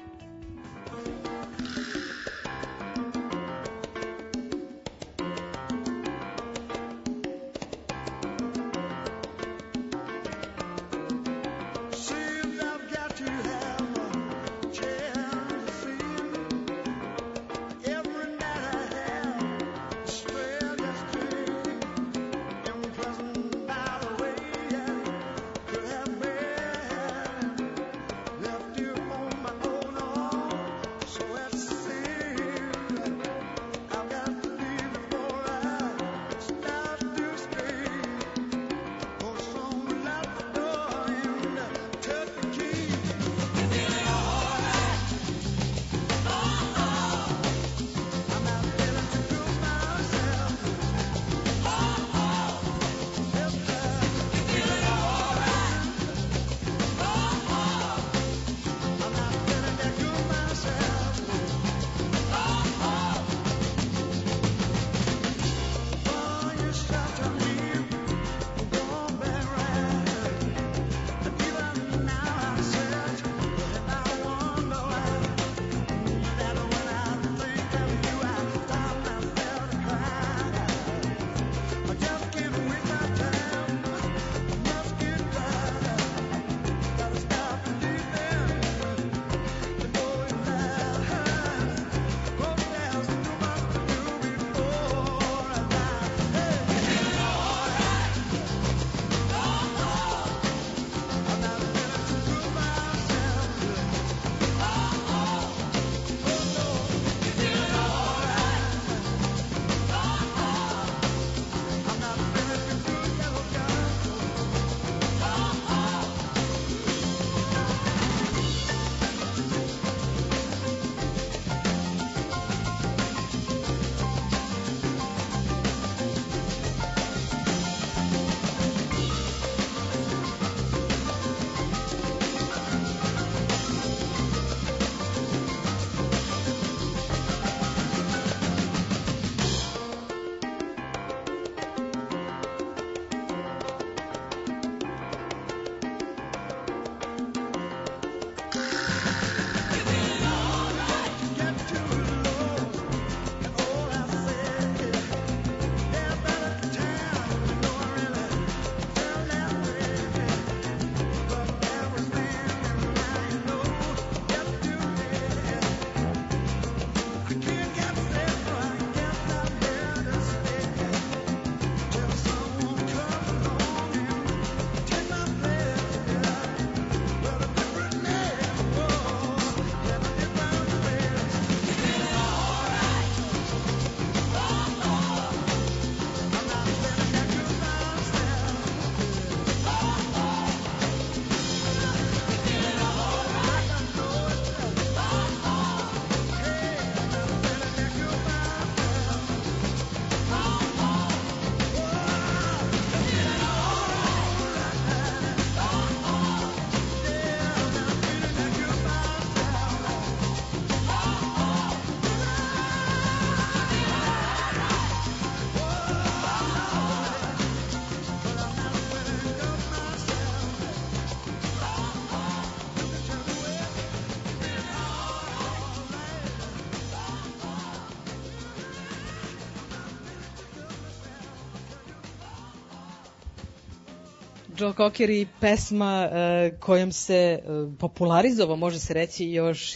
Joe Cocker i pesma kojom se popularizovao, može se reći, još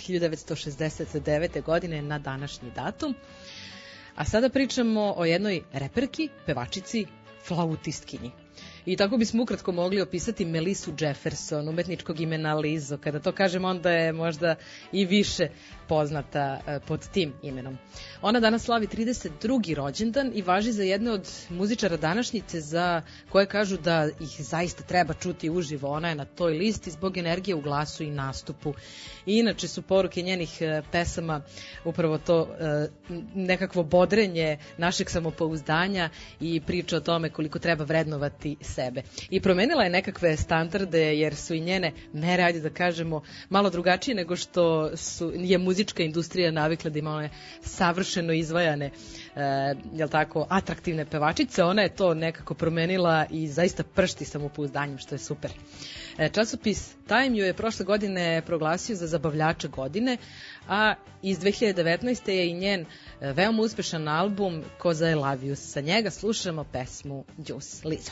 1969. godine na današnji datum. A sada pričamo o jednoj reperki, pevačici, flautistkinji. I tako bismo ukratko mogli opisati Melissu Jefferson, umetničkog imena Lizzo. Kada to kažem, onda je možda i više poznata pod tim imenom. Ona danas slavi 32. rođendan i važi za jedne od muzičara današnjice za koje kažu da ih zaista treba čuti uživo. Ona je na toj listi zbog energije u glasu i nastupu. I inače su poruke njenih pesama upravo to nekakvo bodrenje našeg samopouzdanja i priča o tome koliko treba vrednovati sebe. I promenila je nekakve standarde jer su i njene mere, ajde da kažemo, malo drugačije nego što je muzička industrija navikla da ima one savršeno izvajane, jel tako, atraktivne pevačice. Ona je to nekako promenila i zaista pršti samopouzdanjem, što je super. Časopis Time ju je prošle godine proglasio za zabavljača godine, a iz 2019. je i njen veoma uspešan album Cause I Love You. Sa njega slušamo pesmu Juice, Lizzo.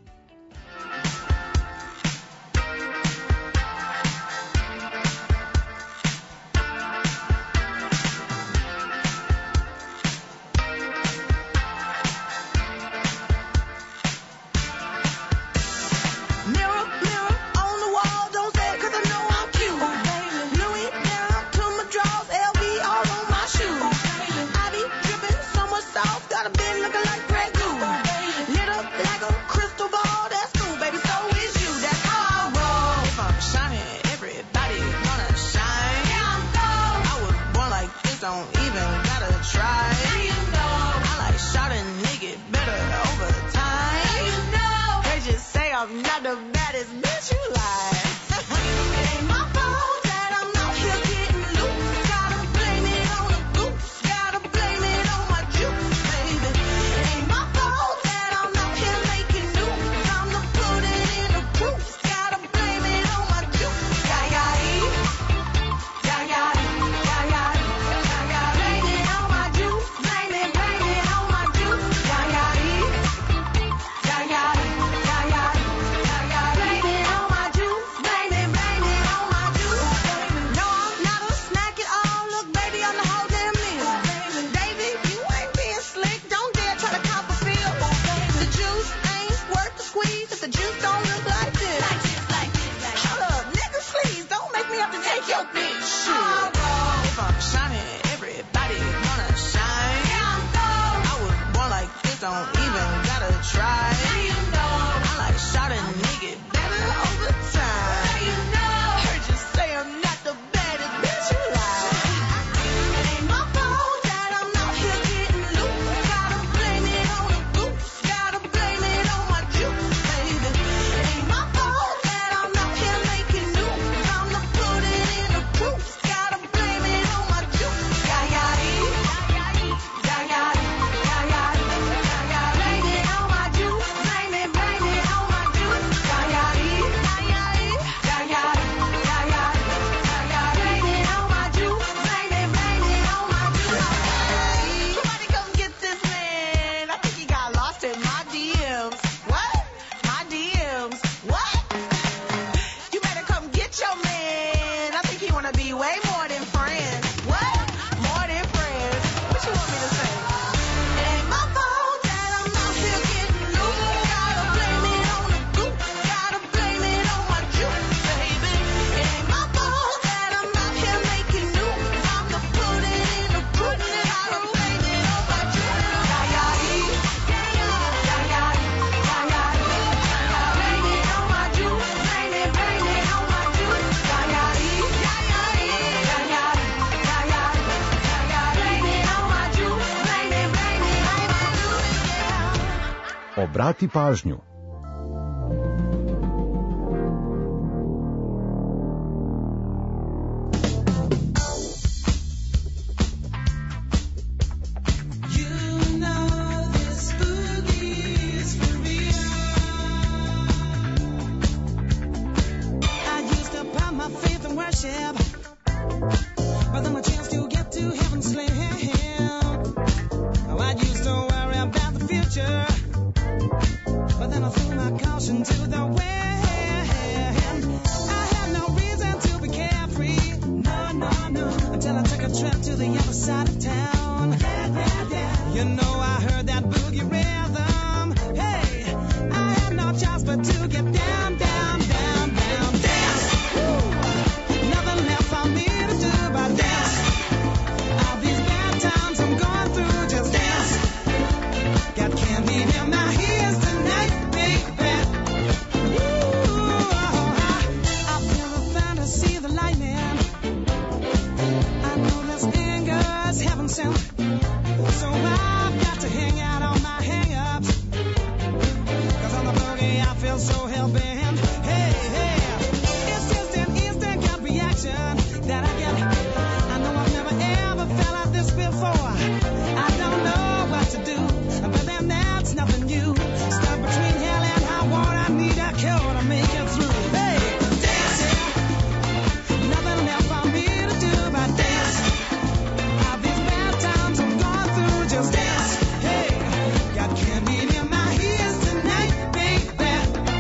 I'm not the baddest bitch you like. It ain't my fault that I'm out here getting loose. Gotta blame it on the goose. Gotta blame it on my juice, baby. It ain't my fault that I'm out here making news. I'm the put it in the proof. Gotta blame it on my juice. Blame it on my juice. Blame it on my juice. Don't even gotta try. I like shot a nigga better over time. Heard you say I'm not the baddest bitch you like. It ain't my fault that I'm out here getting loose. Gotta blame it on the goose. Gotta blame it on my juice, baby. It ain't my fault that I'm out here making news. I'm the put it in the proof. Gotta blame it on my juice. Be way more than friends. What? More than friends. What you want me to say? It ain't my fault that I'm out here getting loose. Gotta blame it on the goose. Gotta blame it on my juice, baby. It ain't my fault that I'm out here making news. I'm the put it in the proof. Gotta blame it on my juice. Blame it on my juice. Blame it on my juice. Obrati pažnju. But then my chance to get to heaven slim. I used to worry about the future, but then I threw my caution to the wind. I had no reason to be carefree, no, until I took a trip to the other side of town. You know I heard that boogie rhythm, hey. choice but to get down, down, down, down, dance. Woo. Nothing left for me to do but dance. All these bad times I'm going through, just dance. Got candy in my ears tonight, baby. Ooh, I feel the fantasy, the lightning. I know this anger's heaven sent. So I've got to hang out on my hang-ups. 'Cause on the boogie I feel so hell-bent. Hey, hey, it's just an instant gut reaction that I get. I know I've never ever felt like this before. I don't know what to do, but then that's nothing new. Stuck between hell and high water, I need a cure to make it through. Hey, dance, yeah. Nothing left for me to do but dance. All these bad times I'm going through, just dance. Hey, got candy in my ears tonight, baby.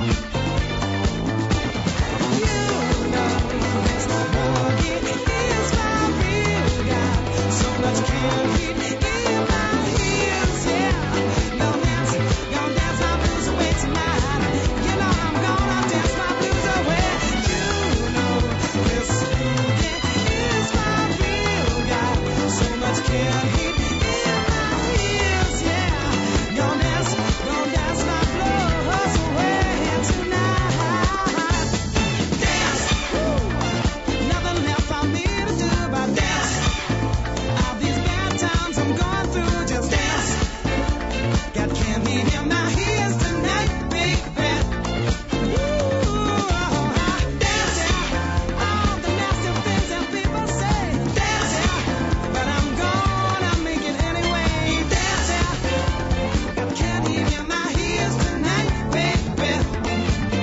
You know this boogie is my real guy. So much candy in my ears, yeah. Gonna dance my blues away tonight. You know I'm gonna dance my blues away. You know this boogie is my real guy. So much candy in my ears, yeah. Gonna dance my blues away tonight. Dance, woo. Nothing left for me to do but dance. All these bad times I'm going through, just dance. Got candy in my ears tonight, baby. Ooh, dance, yeah. All the nasty things that people say, dance, yeah. But I'm gonna make it anyway, dance, yeah. Got candy in my ears tonight, baby. You know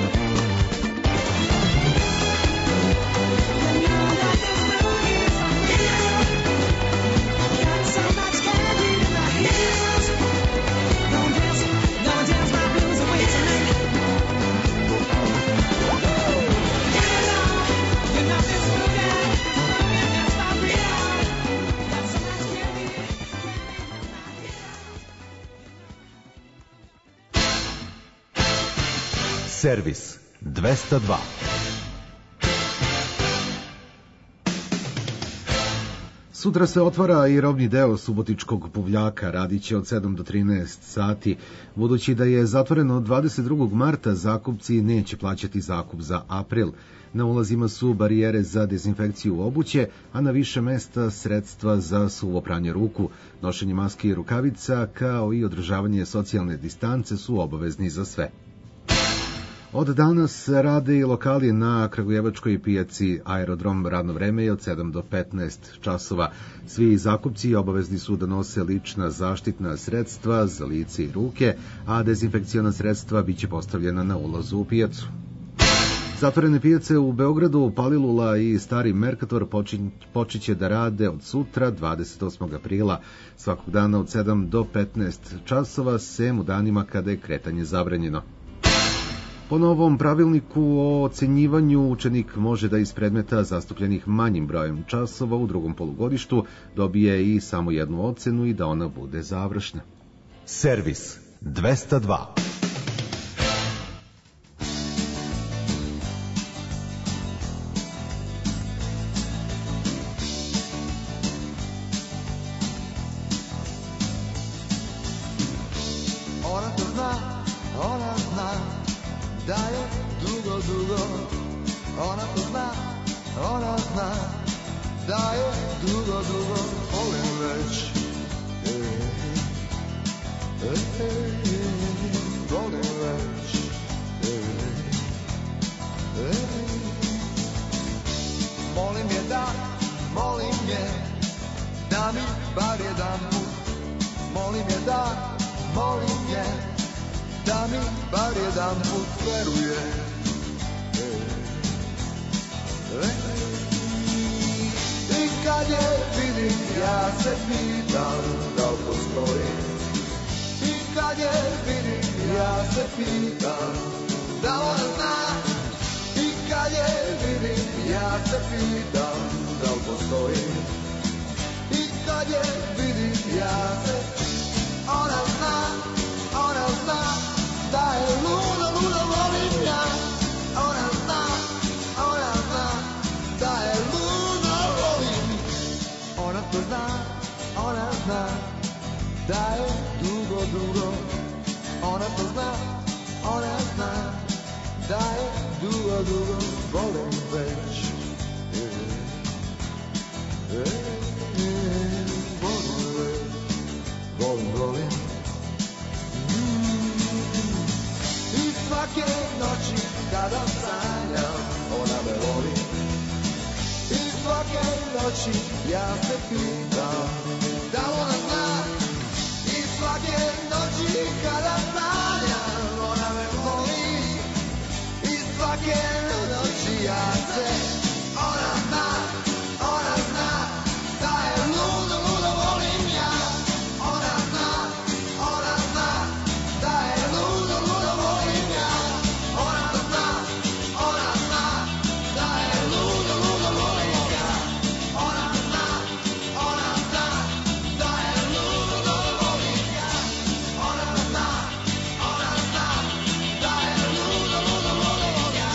that this boogie's for real. Got so much candy in my ears. Gonna dance my blues away tonight. You know this boogie is for real. Got so much candy in my ears. Servis 202. Sutra se otvara i robni deo Subotičkog Puvljaka, radit će od 7 do 13 sati. Budući da je zatvoreno od 22. marta, zakupci neće plaćati zakup za april. Na ulazima su barijere za dezinfekciju obuće, a na više mesta sredstva za suvo pranje ruku. Nošenje maske i rukavica, kao i održavanje socijalne distance su obavezni za sve. Od danas rade i lokali na Kragujevačkoj pijaci Aerodrom. Radno vreme je od 7 do 15 časova. Svi zakupci obavezni su da nose lična zaštitna sredstva za lice i ruke, a dezinfekciona sredstva biće postavljena na ulazu u pijacu. Zatvorene pijace u Beogradu, Palilula i Stari Merkator počeće da rade od sutra, 28. aprila, svakog dana od 7 do 15 časova, sem u danima kada je kretanje zabranjeno. Po novom pravilniku o ocenjivanju, učenik može da iz predmeta zastupljenih manjim brojem časova u drugom polugodištu dobije i samo jednu ocenu i da ona bude završna. Servis 202. Ona zna da je dugo, dugo. Ona to zna, ona zna da je dugo, dugo. Volim već, volim već, molim je da mi bar jedan put, molim je da mi bar jedan put veruje. I kad je vidim, ja se pitam da li postoji. I kad je vidim, ja se pitam da li ona zna. I kad je vidim, ja se pitam da li postoji. I kad je vidim, ja se... Ona zna da je luda, luda, luda. dugo, ona to zna, ona zna, da je dugo, dugo volim već. Volim već, volim. I svake noći kada sanjam, ona me voli. I svake noći ja se pitam, da li ona zna. I svake noći kada sanjam, ona me voli. I svake noći ja se, ona zna, da je ludo, ludo volim ja. Ona zna, da je ludo, ludo volim ja. Ona zna, da je ludo, ludo volim ja. Ona zna, da je ludo, ludo volim ja. Ona zna, da je ludo, ludo volim ja.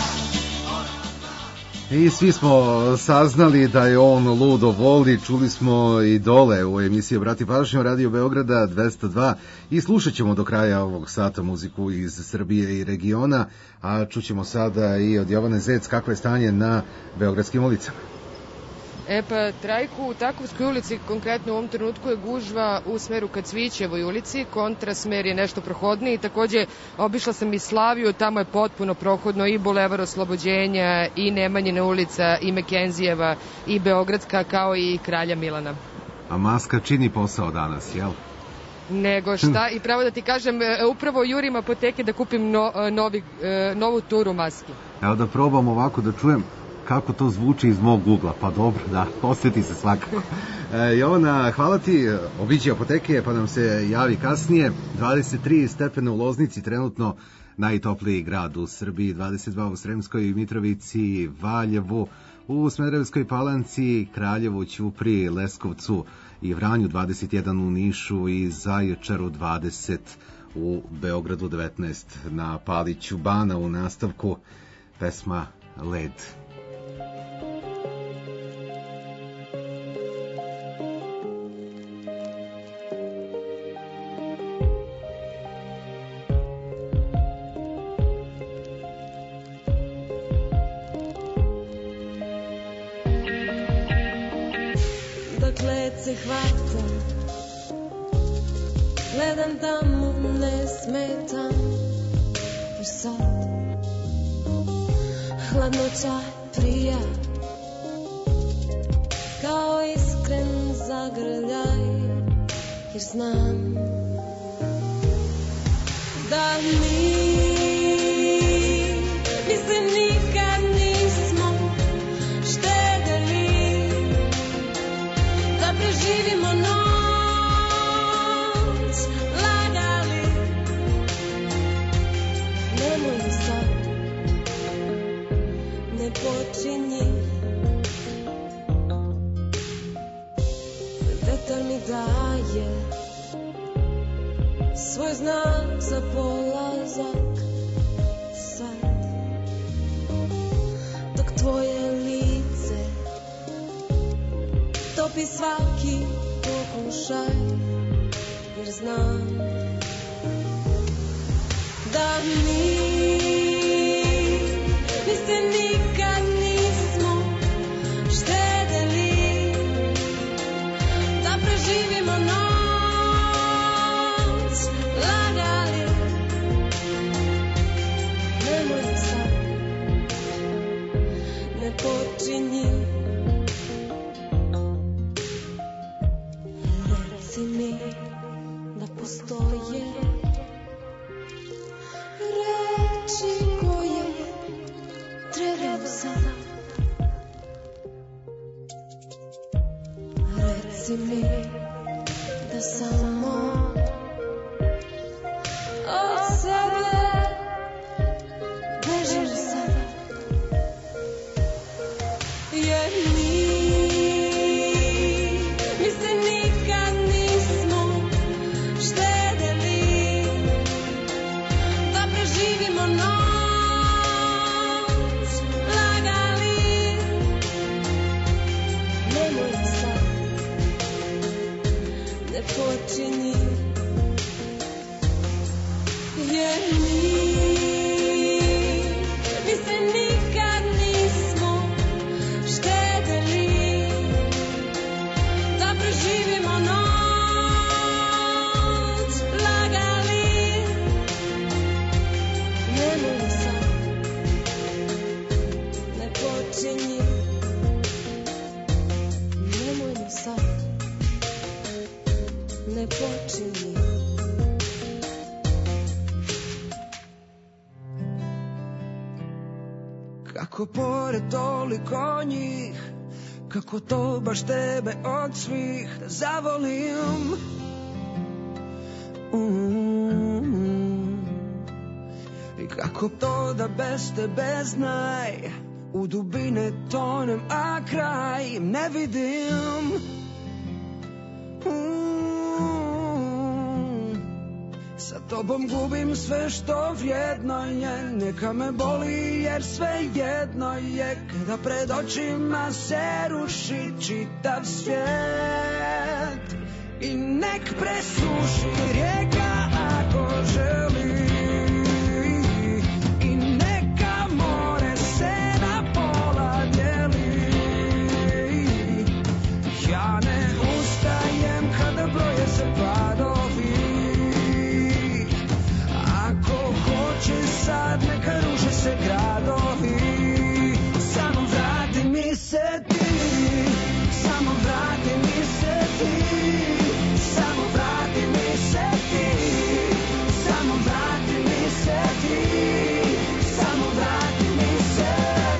I svi smo saznali da je on ludo voli, čuli smo i dole u emisiji Obrati pažnju Radio Beograda 202 i slušat ćemo do kraja ovog sata muziku iz Srbije i regiona, a čućemo sada i od Jovane Zec kakvo je stanje na beogradskim ulicama. Pa, Trajku, u Takovskoj ulici, konkretno u ovom trenutku je gužva u smeru ka Cvićevoj ulici, kontrasmer je nešto prohodniji, takođe obišla sam i Slaviju, tamo je potpuno prohodno i Bulevar Oslobođenja, i Nemanjina ulica, i Mekenzijeva, i Beogradska, kao i Kralja Milana. A maska čini posao danas, jel? Nego šta, i pravo da ti kažem, upravo jurim apoteke da kupim novu turu maski. Evo da probam ovako da čujem kako to zvuči iz mog ugla, pa dobro, da, osjeti se svakako. Jovana, hvala ti, obiđi apoteke, pa nam se javi kasnije. 23 stepena u Loznici, trenutno najtopliji grad u Srbiji, 22 u Sremskoj Mitrovici, Valjevu, u Smederevskoj Palanci, Kraljevu, Ćupriji, Leskovcu i Vranju, 21 u Nišu i Zaječaru, 20 u Beogradu, 19 na Paliću. Bana u nastavku, pesma Led. Se hvatam, gledam tamo, ne smetam, jer sad hladnoća prija, kao iskren zagrljaj, jer znam da mi se nikad nismo štedeli, da preživimo noć, lagali. Nemoj mi sad, ne počinji. Vetar mi daje svoj znak za polazak sad, dok tvoje lice topi svaki pokušaj, jer znam da mi se nikad nismo štedeli, da preživimo noć, lagali. Nemoj mi sad, ne počinji. Reci mi da postoji Kako pored toliko njih, kako to baš tebe od svih da zavolim. I kako to da bez tebe znaj, u dubine tonem, a kraj ne vidim. Sa tobom gubim sve što vrijedno je, neka me boli jer sve jedno je, kada pred očima se ruši čitav svijet. I nek presuši rijeka ako želi, i neka more se na pola dijeli. Ja ne ustajem kada broje se padovi, hoće sad neka ruše se gradovi. Samo vrati mi se ti, samo vrati mi se ti, samo vrati mi se ti, samo vrati mi se ti, samo vrati mi se.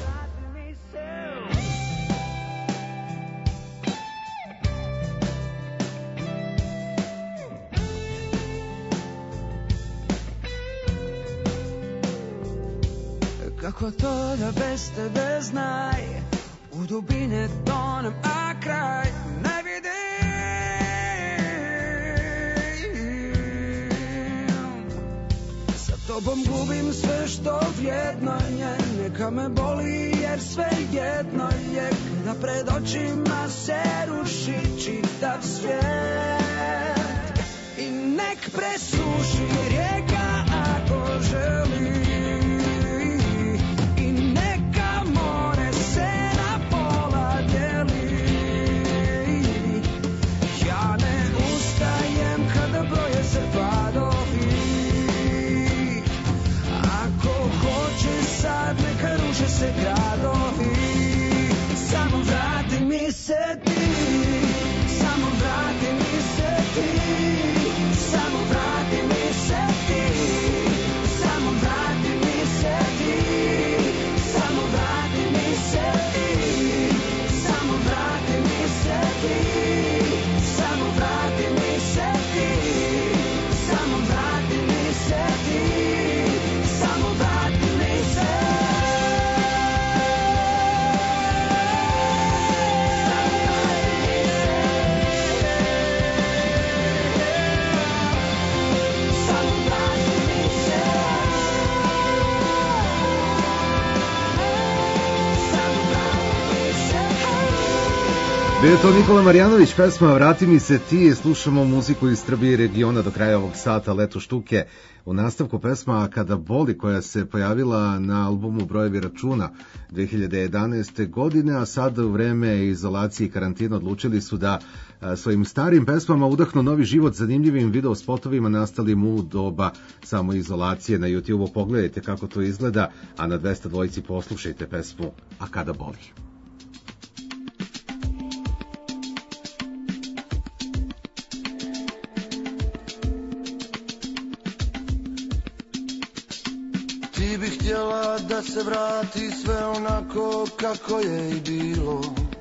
Kako to da bez tebe znaj, u dubine tonem, a kraj ne vidim. Sa tobom gubim sve što vrijedno je, neka me boli jer sve jedno je, kada pred očima se ruši čitav svijet. I nek presuši rijeka ako želi, sad neka ruše se gradovi. Samo vrati mi se ti, samo vrati mi se ti, samo vrati mi se ti, samo vrati mi se ti, samo vrati mi se ti, samo vrati mi se ti, samo vrati mi se ti, samo vrati mi se ti, samo vrati mi se. Bio je to Nikola Marjanović, pesma Vrati mi se ti. Slušamo muziku iz Srbije i regiona do kraja ovog sata Leto štuke. U nastavku pesma Kada boli, koja se pojavila na albumu Brojevi računa 2011. godine, a sad u vreme izolacije i karantina odlučili su da svojim starim pesmama udahnu novi život zanimljivim video spotovima nastalim u doba samoizolacije. Na YouTube-u pogledajte kako to izgleda, a na 202 poslušajte pesmu A kada boli. Ti bi htjela da se vrati sve onako kako je i bilo.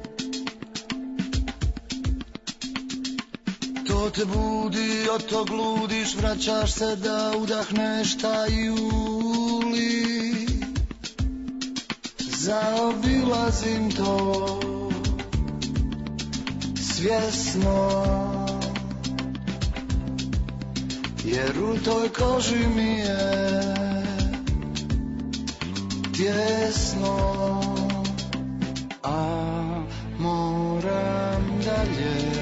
To te budi, od tog ludiš, vraćaš se da udahneš taj juli. Zaobilazim to svjesno, jer u toj koži mi je tjesno, a moram dalje.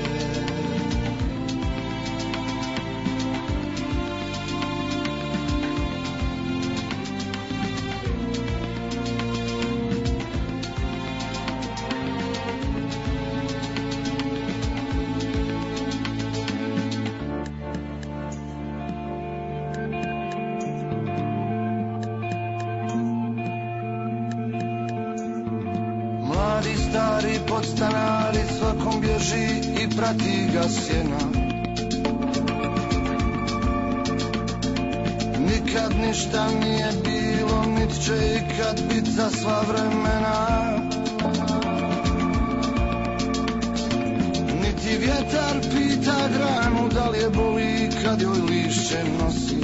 Stari podstanari, svakom bježi i prati ga sjena. Nikad ništa nije bilo niti će ikad bit za sva vremena. Niti vjetar pita granu da li je boli kad joj lišće nosi.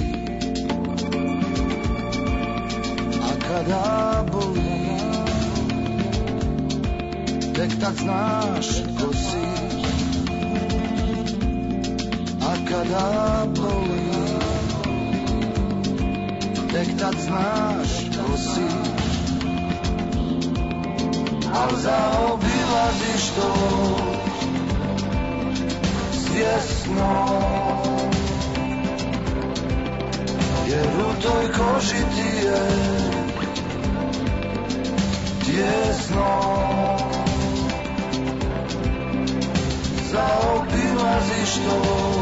A kada boli, tek tak znaš ko si. A kada boli, tek tad znaš ko si. Al zaobilaziš to svjesno, jer u toj koži ti je tjesno. Zaobilaziš to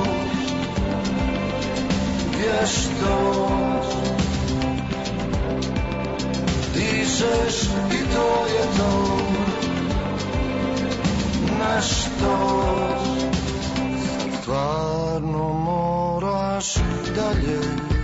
vješto, dišeš i to je to nešto. Sad stvarno moraš dalje.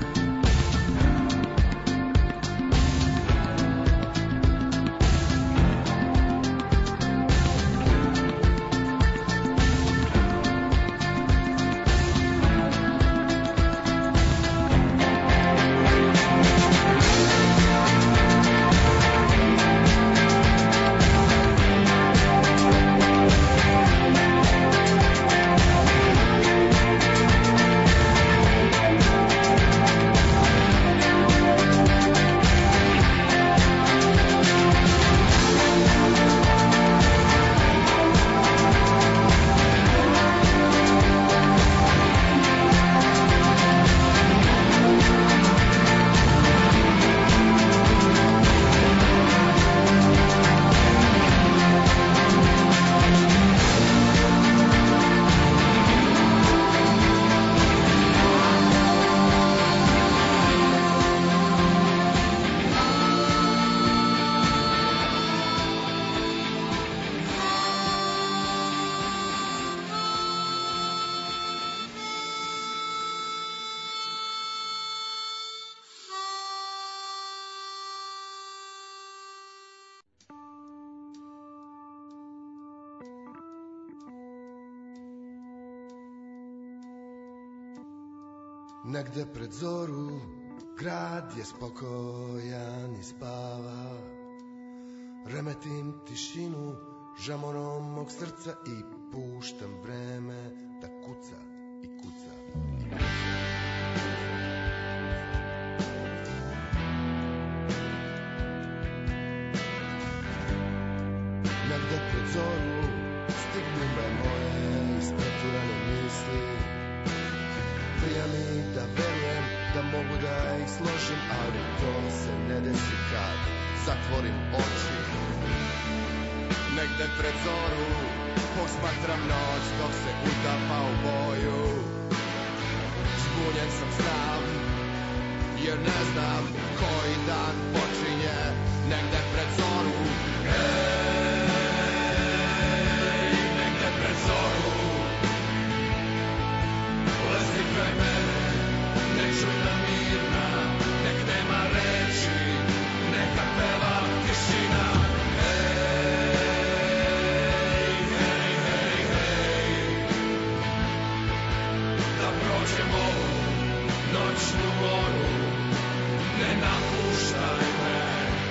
Negde pred zoru grad je spokojan i spava. Remetim tišinu žamonom mog srca i puštam vreme da kuca i kuca. Negde pred zoru stignu me moje ispreturane misli. Prija mi da verujem da mogu da ih složim, ali to se ne desi kad zatvorim oči. Negde pred zoru posmatram noć dok se utapa u boju. Zbunjen sam znam, jer ne znam koji dan počinje. Negde pred zoru, negde pred zoru. Lezi kraj mene, nek čujna mirna, nek nema reči, neka peva tišina. Hej, hej, hej, hej, da prođemo noćnu moru, ne napuštaj me.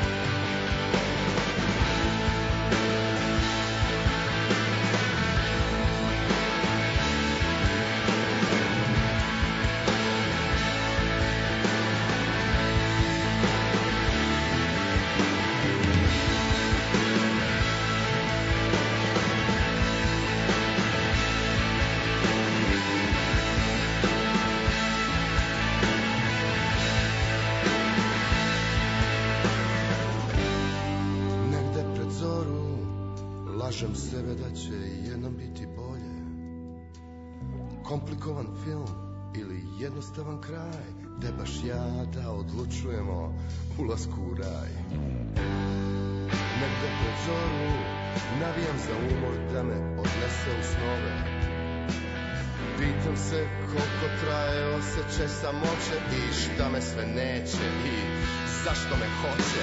Lažem sebe da će jednom biti bolje. Komplikovan film ili jednostavan kraj, gde baš ja da odlučujemo ulasku u raj. Negde pred zoru navijam za umor da me odnese u snove. Pitam se koliko traje osjećaj samoće i šta me sve neće i zašto me hoće.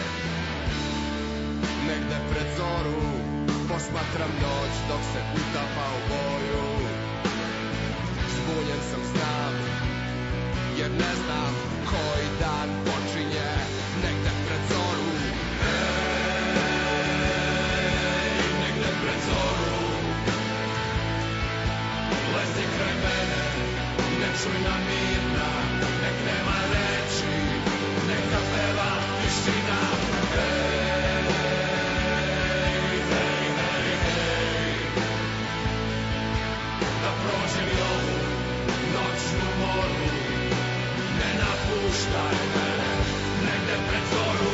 Negde pred zoru posmatram noć dok se utapa u boju. Zbunjen sam, znam, jer ne znam koji dan počinje. Negde pred zoru, negde pred zoru, lezi kraj mene, ne čujna mirna, nek nema reči, neka peva tišina. Da prođem i ovu noćnu moru, ne napuštaj me, negde pred zoru.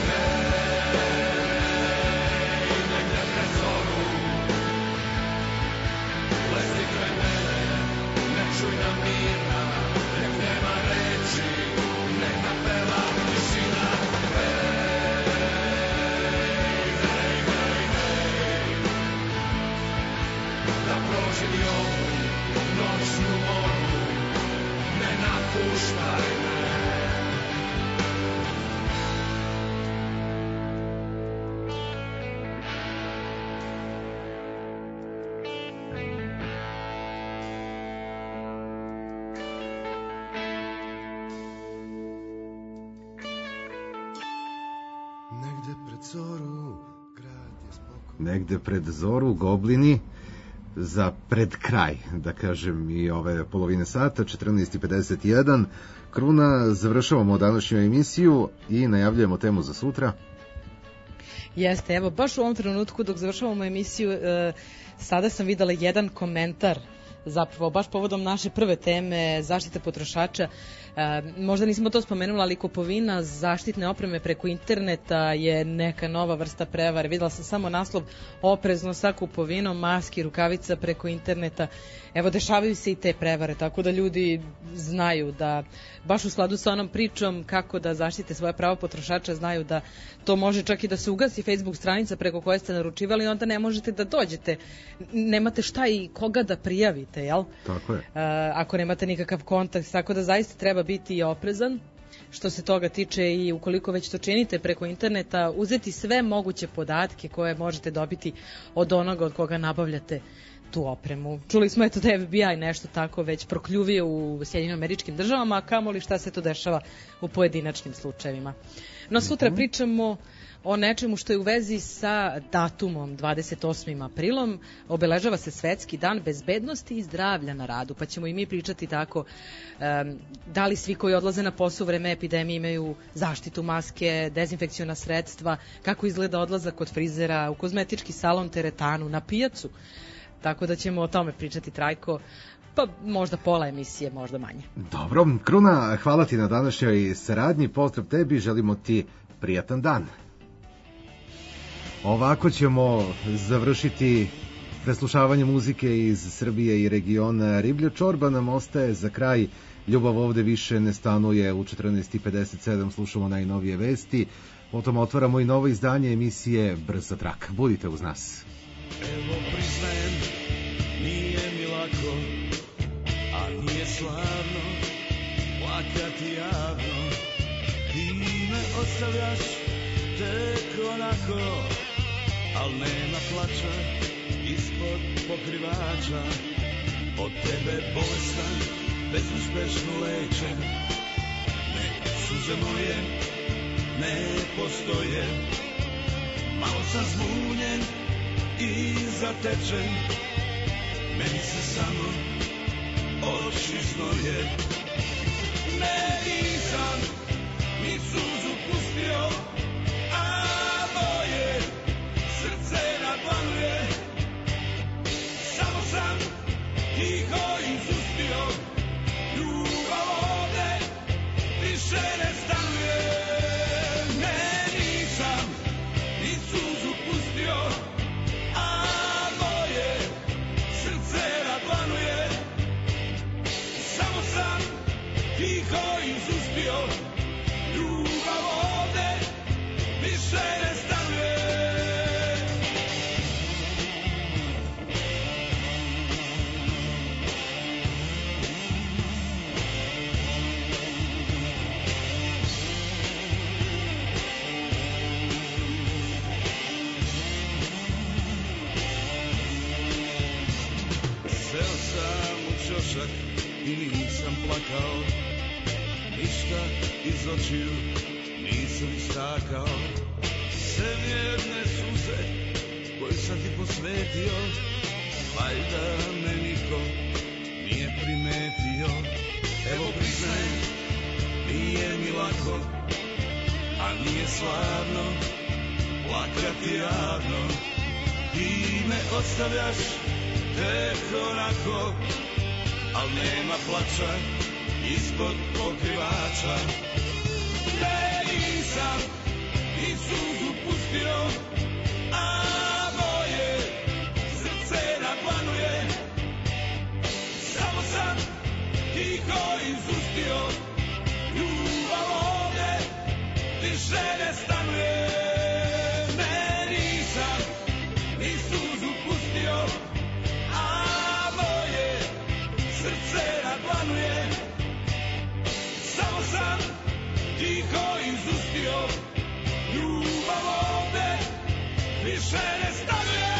Negde pred zoru, lezi kraj mene, ne čujna mirna, nek nema reči, neka peva tišina. Da prođem i ovu noćnu moru, ne napuštaj me. Negde pred zoru, grad je spokoj. Negde pred zoru, Goblini, za pred kraj, da kažem, i ove polovine sata, 14:51. Kruna, završavamo današnju emisiju i najavljujemo temu za sutra. Jeste, evo, baš u ovom trenutku dok završavamo emisiju, sada sam videla jedan komentar, zapravo baš povodom naše prve teme zaštite potrošača. Možda nismo to spomenuli, ali kupovina zaštitne opreme preko interneta je neka nova vrsta prevare. Videla sam samo naslov: oprezno sa kupovinom maski, rukavica preko interneta. Evo, dešavaju se i te prevare, tako da ljudi znaju da, baš u skladu sa onom pričom kako da zaštite svoje prava potrošača, znaju da to može čak i da se ugasi Facebook stranica preko koje ste naručivali i onda ne možete da dođete. Nemate šta i koga da prijavite, jel? Tako je. Ako nemate nikakav kontakt, tako da zaista treba biti oprezan što se toga tiče i ukoliko već to činite preko interneta, uzeti sve moguće podatke koje možete dobiti od onoga od koga nabavljate tu opremu. Čuli smo eto da je FBI nešto tako već prokljuvio u Sjedinjenim Američkim Državama, a kamoli šta se to dešava u pojedinačnim slučajevima. No sutra pričamo o nečemu što je u vezi sa datumom 28. aprilom. Obeležava se Svetski dan bezbednosti i zdravlja na radu, pa ćemo i mi pričati tako da li svi koji odlaze na posao u vreme epidemije imaju zaštitu, maske, dezinfekciona sredstva, kako izgleda odlazak kod frizera, u kozmetički salon, teretanu, na pijacu. Tako da ćemo o tome pričati, Trajko, pa možda pola emisije, možda manje. Dobro, Kruna, hvala ti na današnjoj saradnji, pozdrav tebi, želimo ti prijatan dan. Ovako ćemo završiti preslušavanje muzike iz Srbije i regiona. Riblja čorba nam ostaje za kraj. Ljubav ovde više ne stanuje. U 14:57 slušamo najnovije vesti. Potom otvaramo i novo izdanje emisije Brza traka. Budite uz nas. Evo priznajem, nije mi lako, a nije slavno plakati javno. Ti me ostavljaš tek onako, al nema plača ispod pokrivača. Od tebe bolestan, bezuspešno lečen, ne, suze moje ne postoje. Malo sam zbunjen i zatečen, meni se samo oči znoje. Ne, nisam ni suzu pustio, a moje srce naplanuje. Samo sam tiho izustio, ljubav ovde više ne stanuje. Ne, nisam ni suzu pustio, a moje srce naplanuje. Samo sam tiho izustio. ništa iz očiju nisam istakao. Sem jedne suze koju sam ti posvetio, valjda me niko nije primetio. Evo priznaj, nije mi lako, a nije slavno plakati javno. Ti me ostavljaš tek onako, al nema plača ispod pokrivača. Ne, nisam ni suzu pustio, a moje srce naplanuje. Samo sam tiho izustio, ljubav ovde više ne stanuje. Ne, nisam ni suzu pustio, a moje srce naplanuje. Samo sam tiho izustio, ljubav ovde više ne stanuje.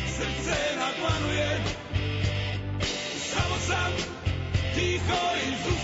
Tiho izustio,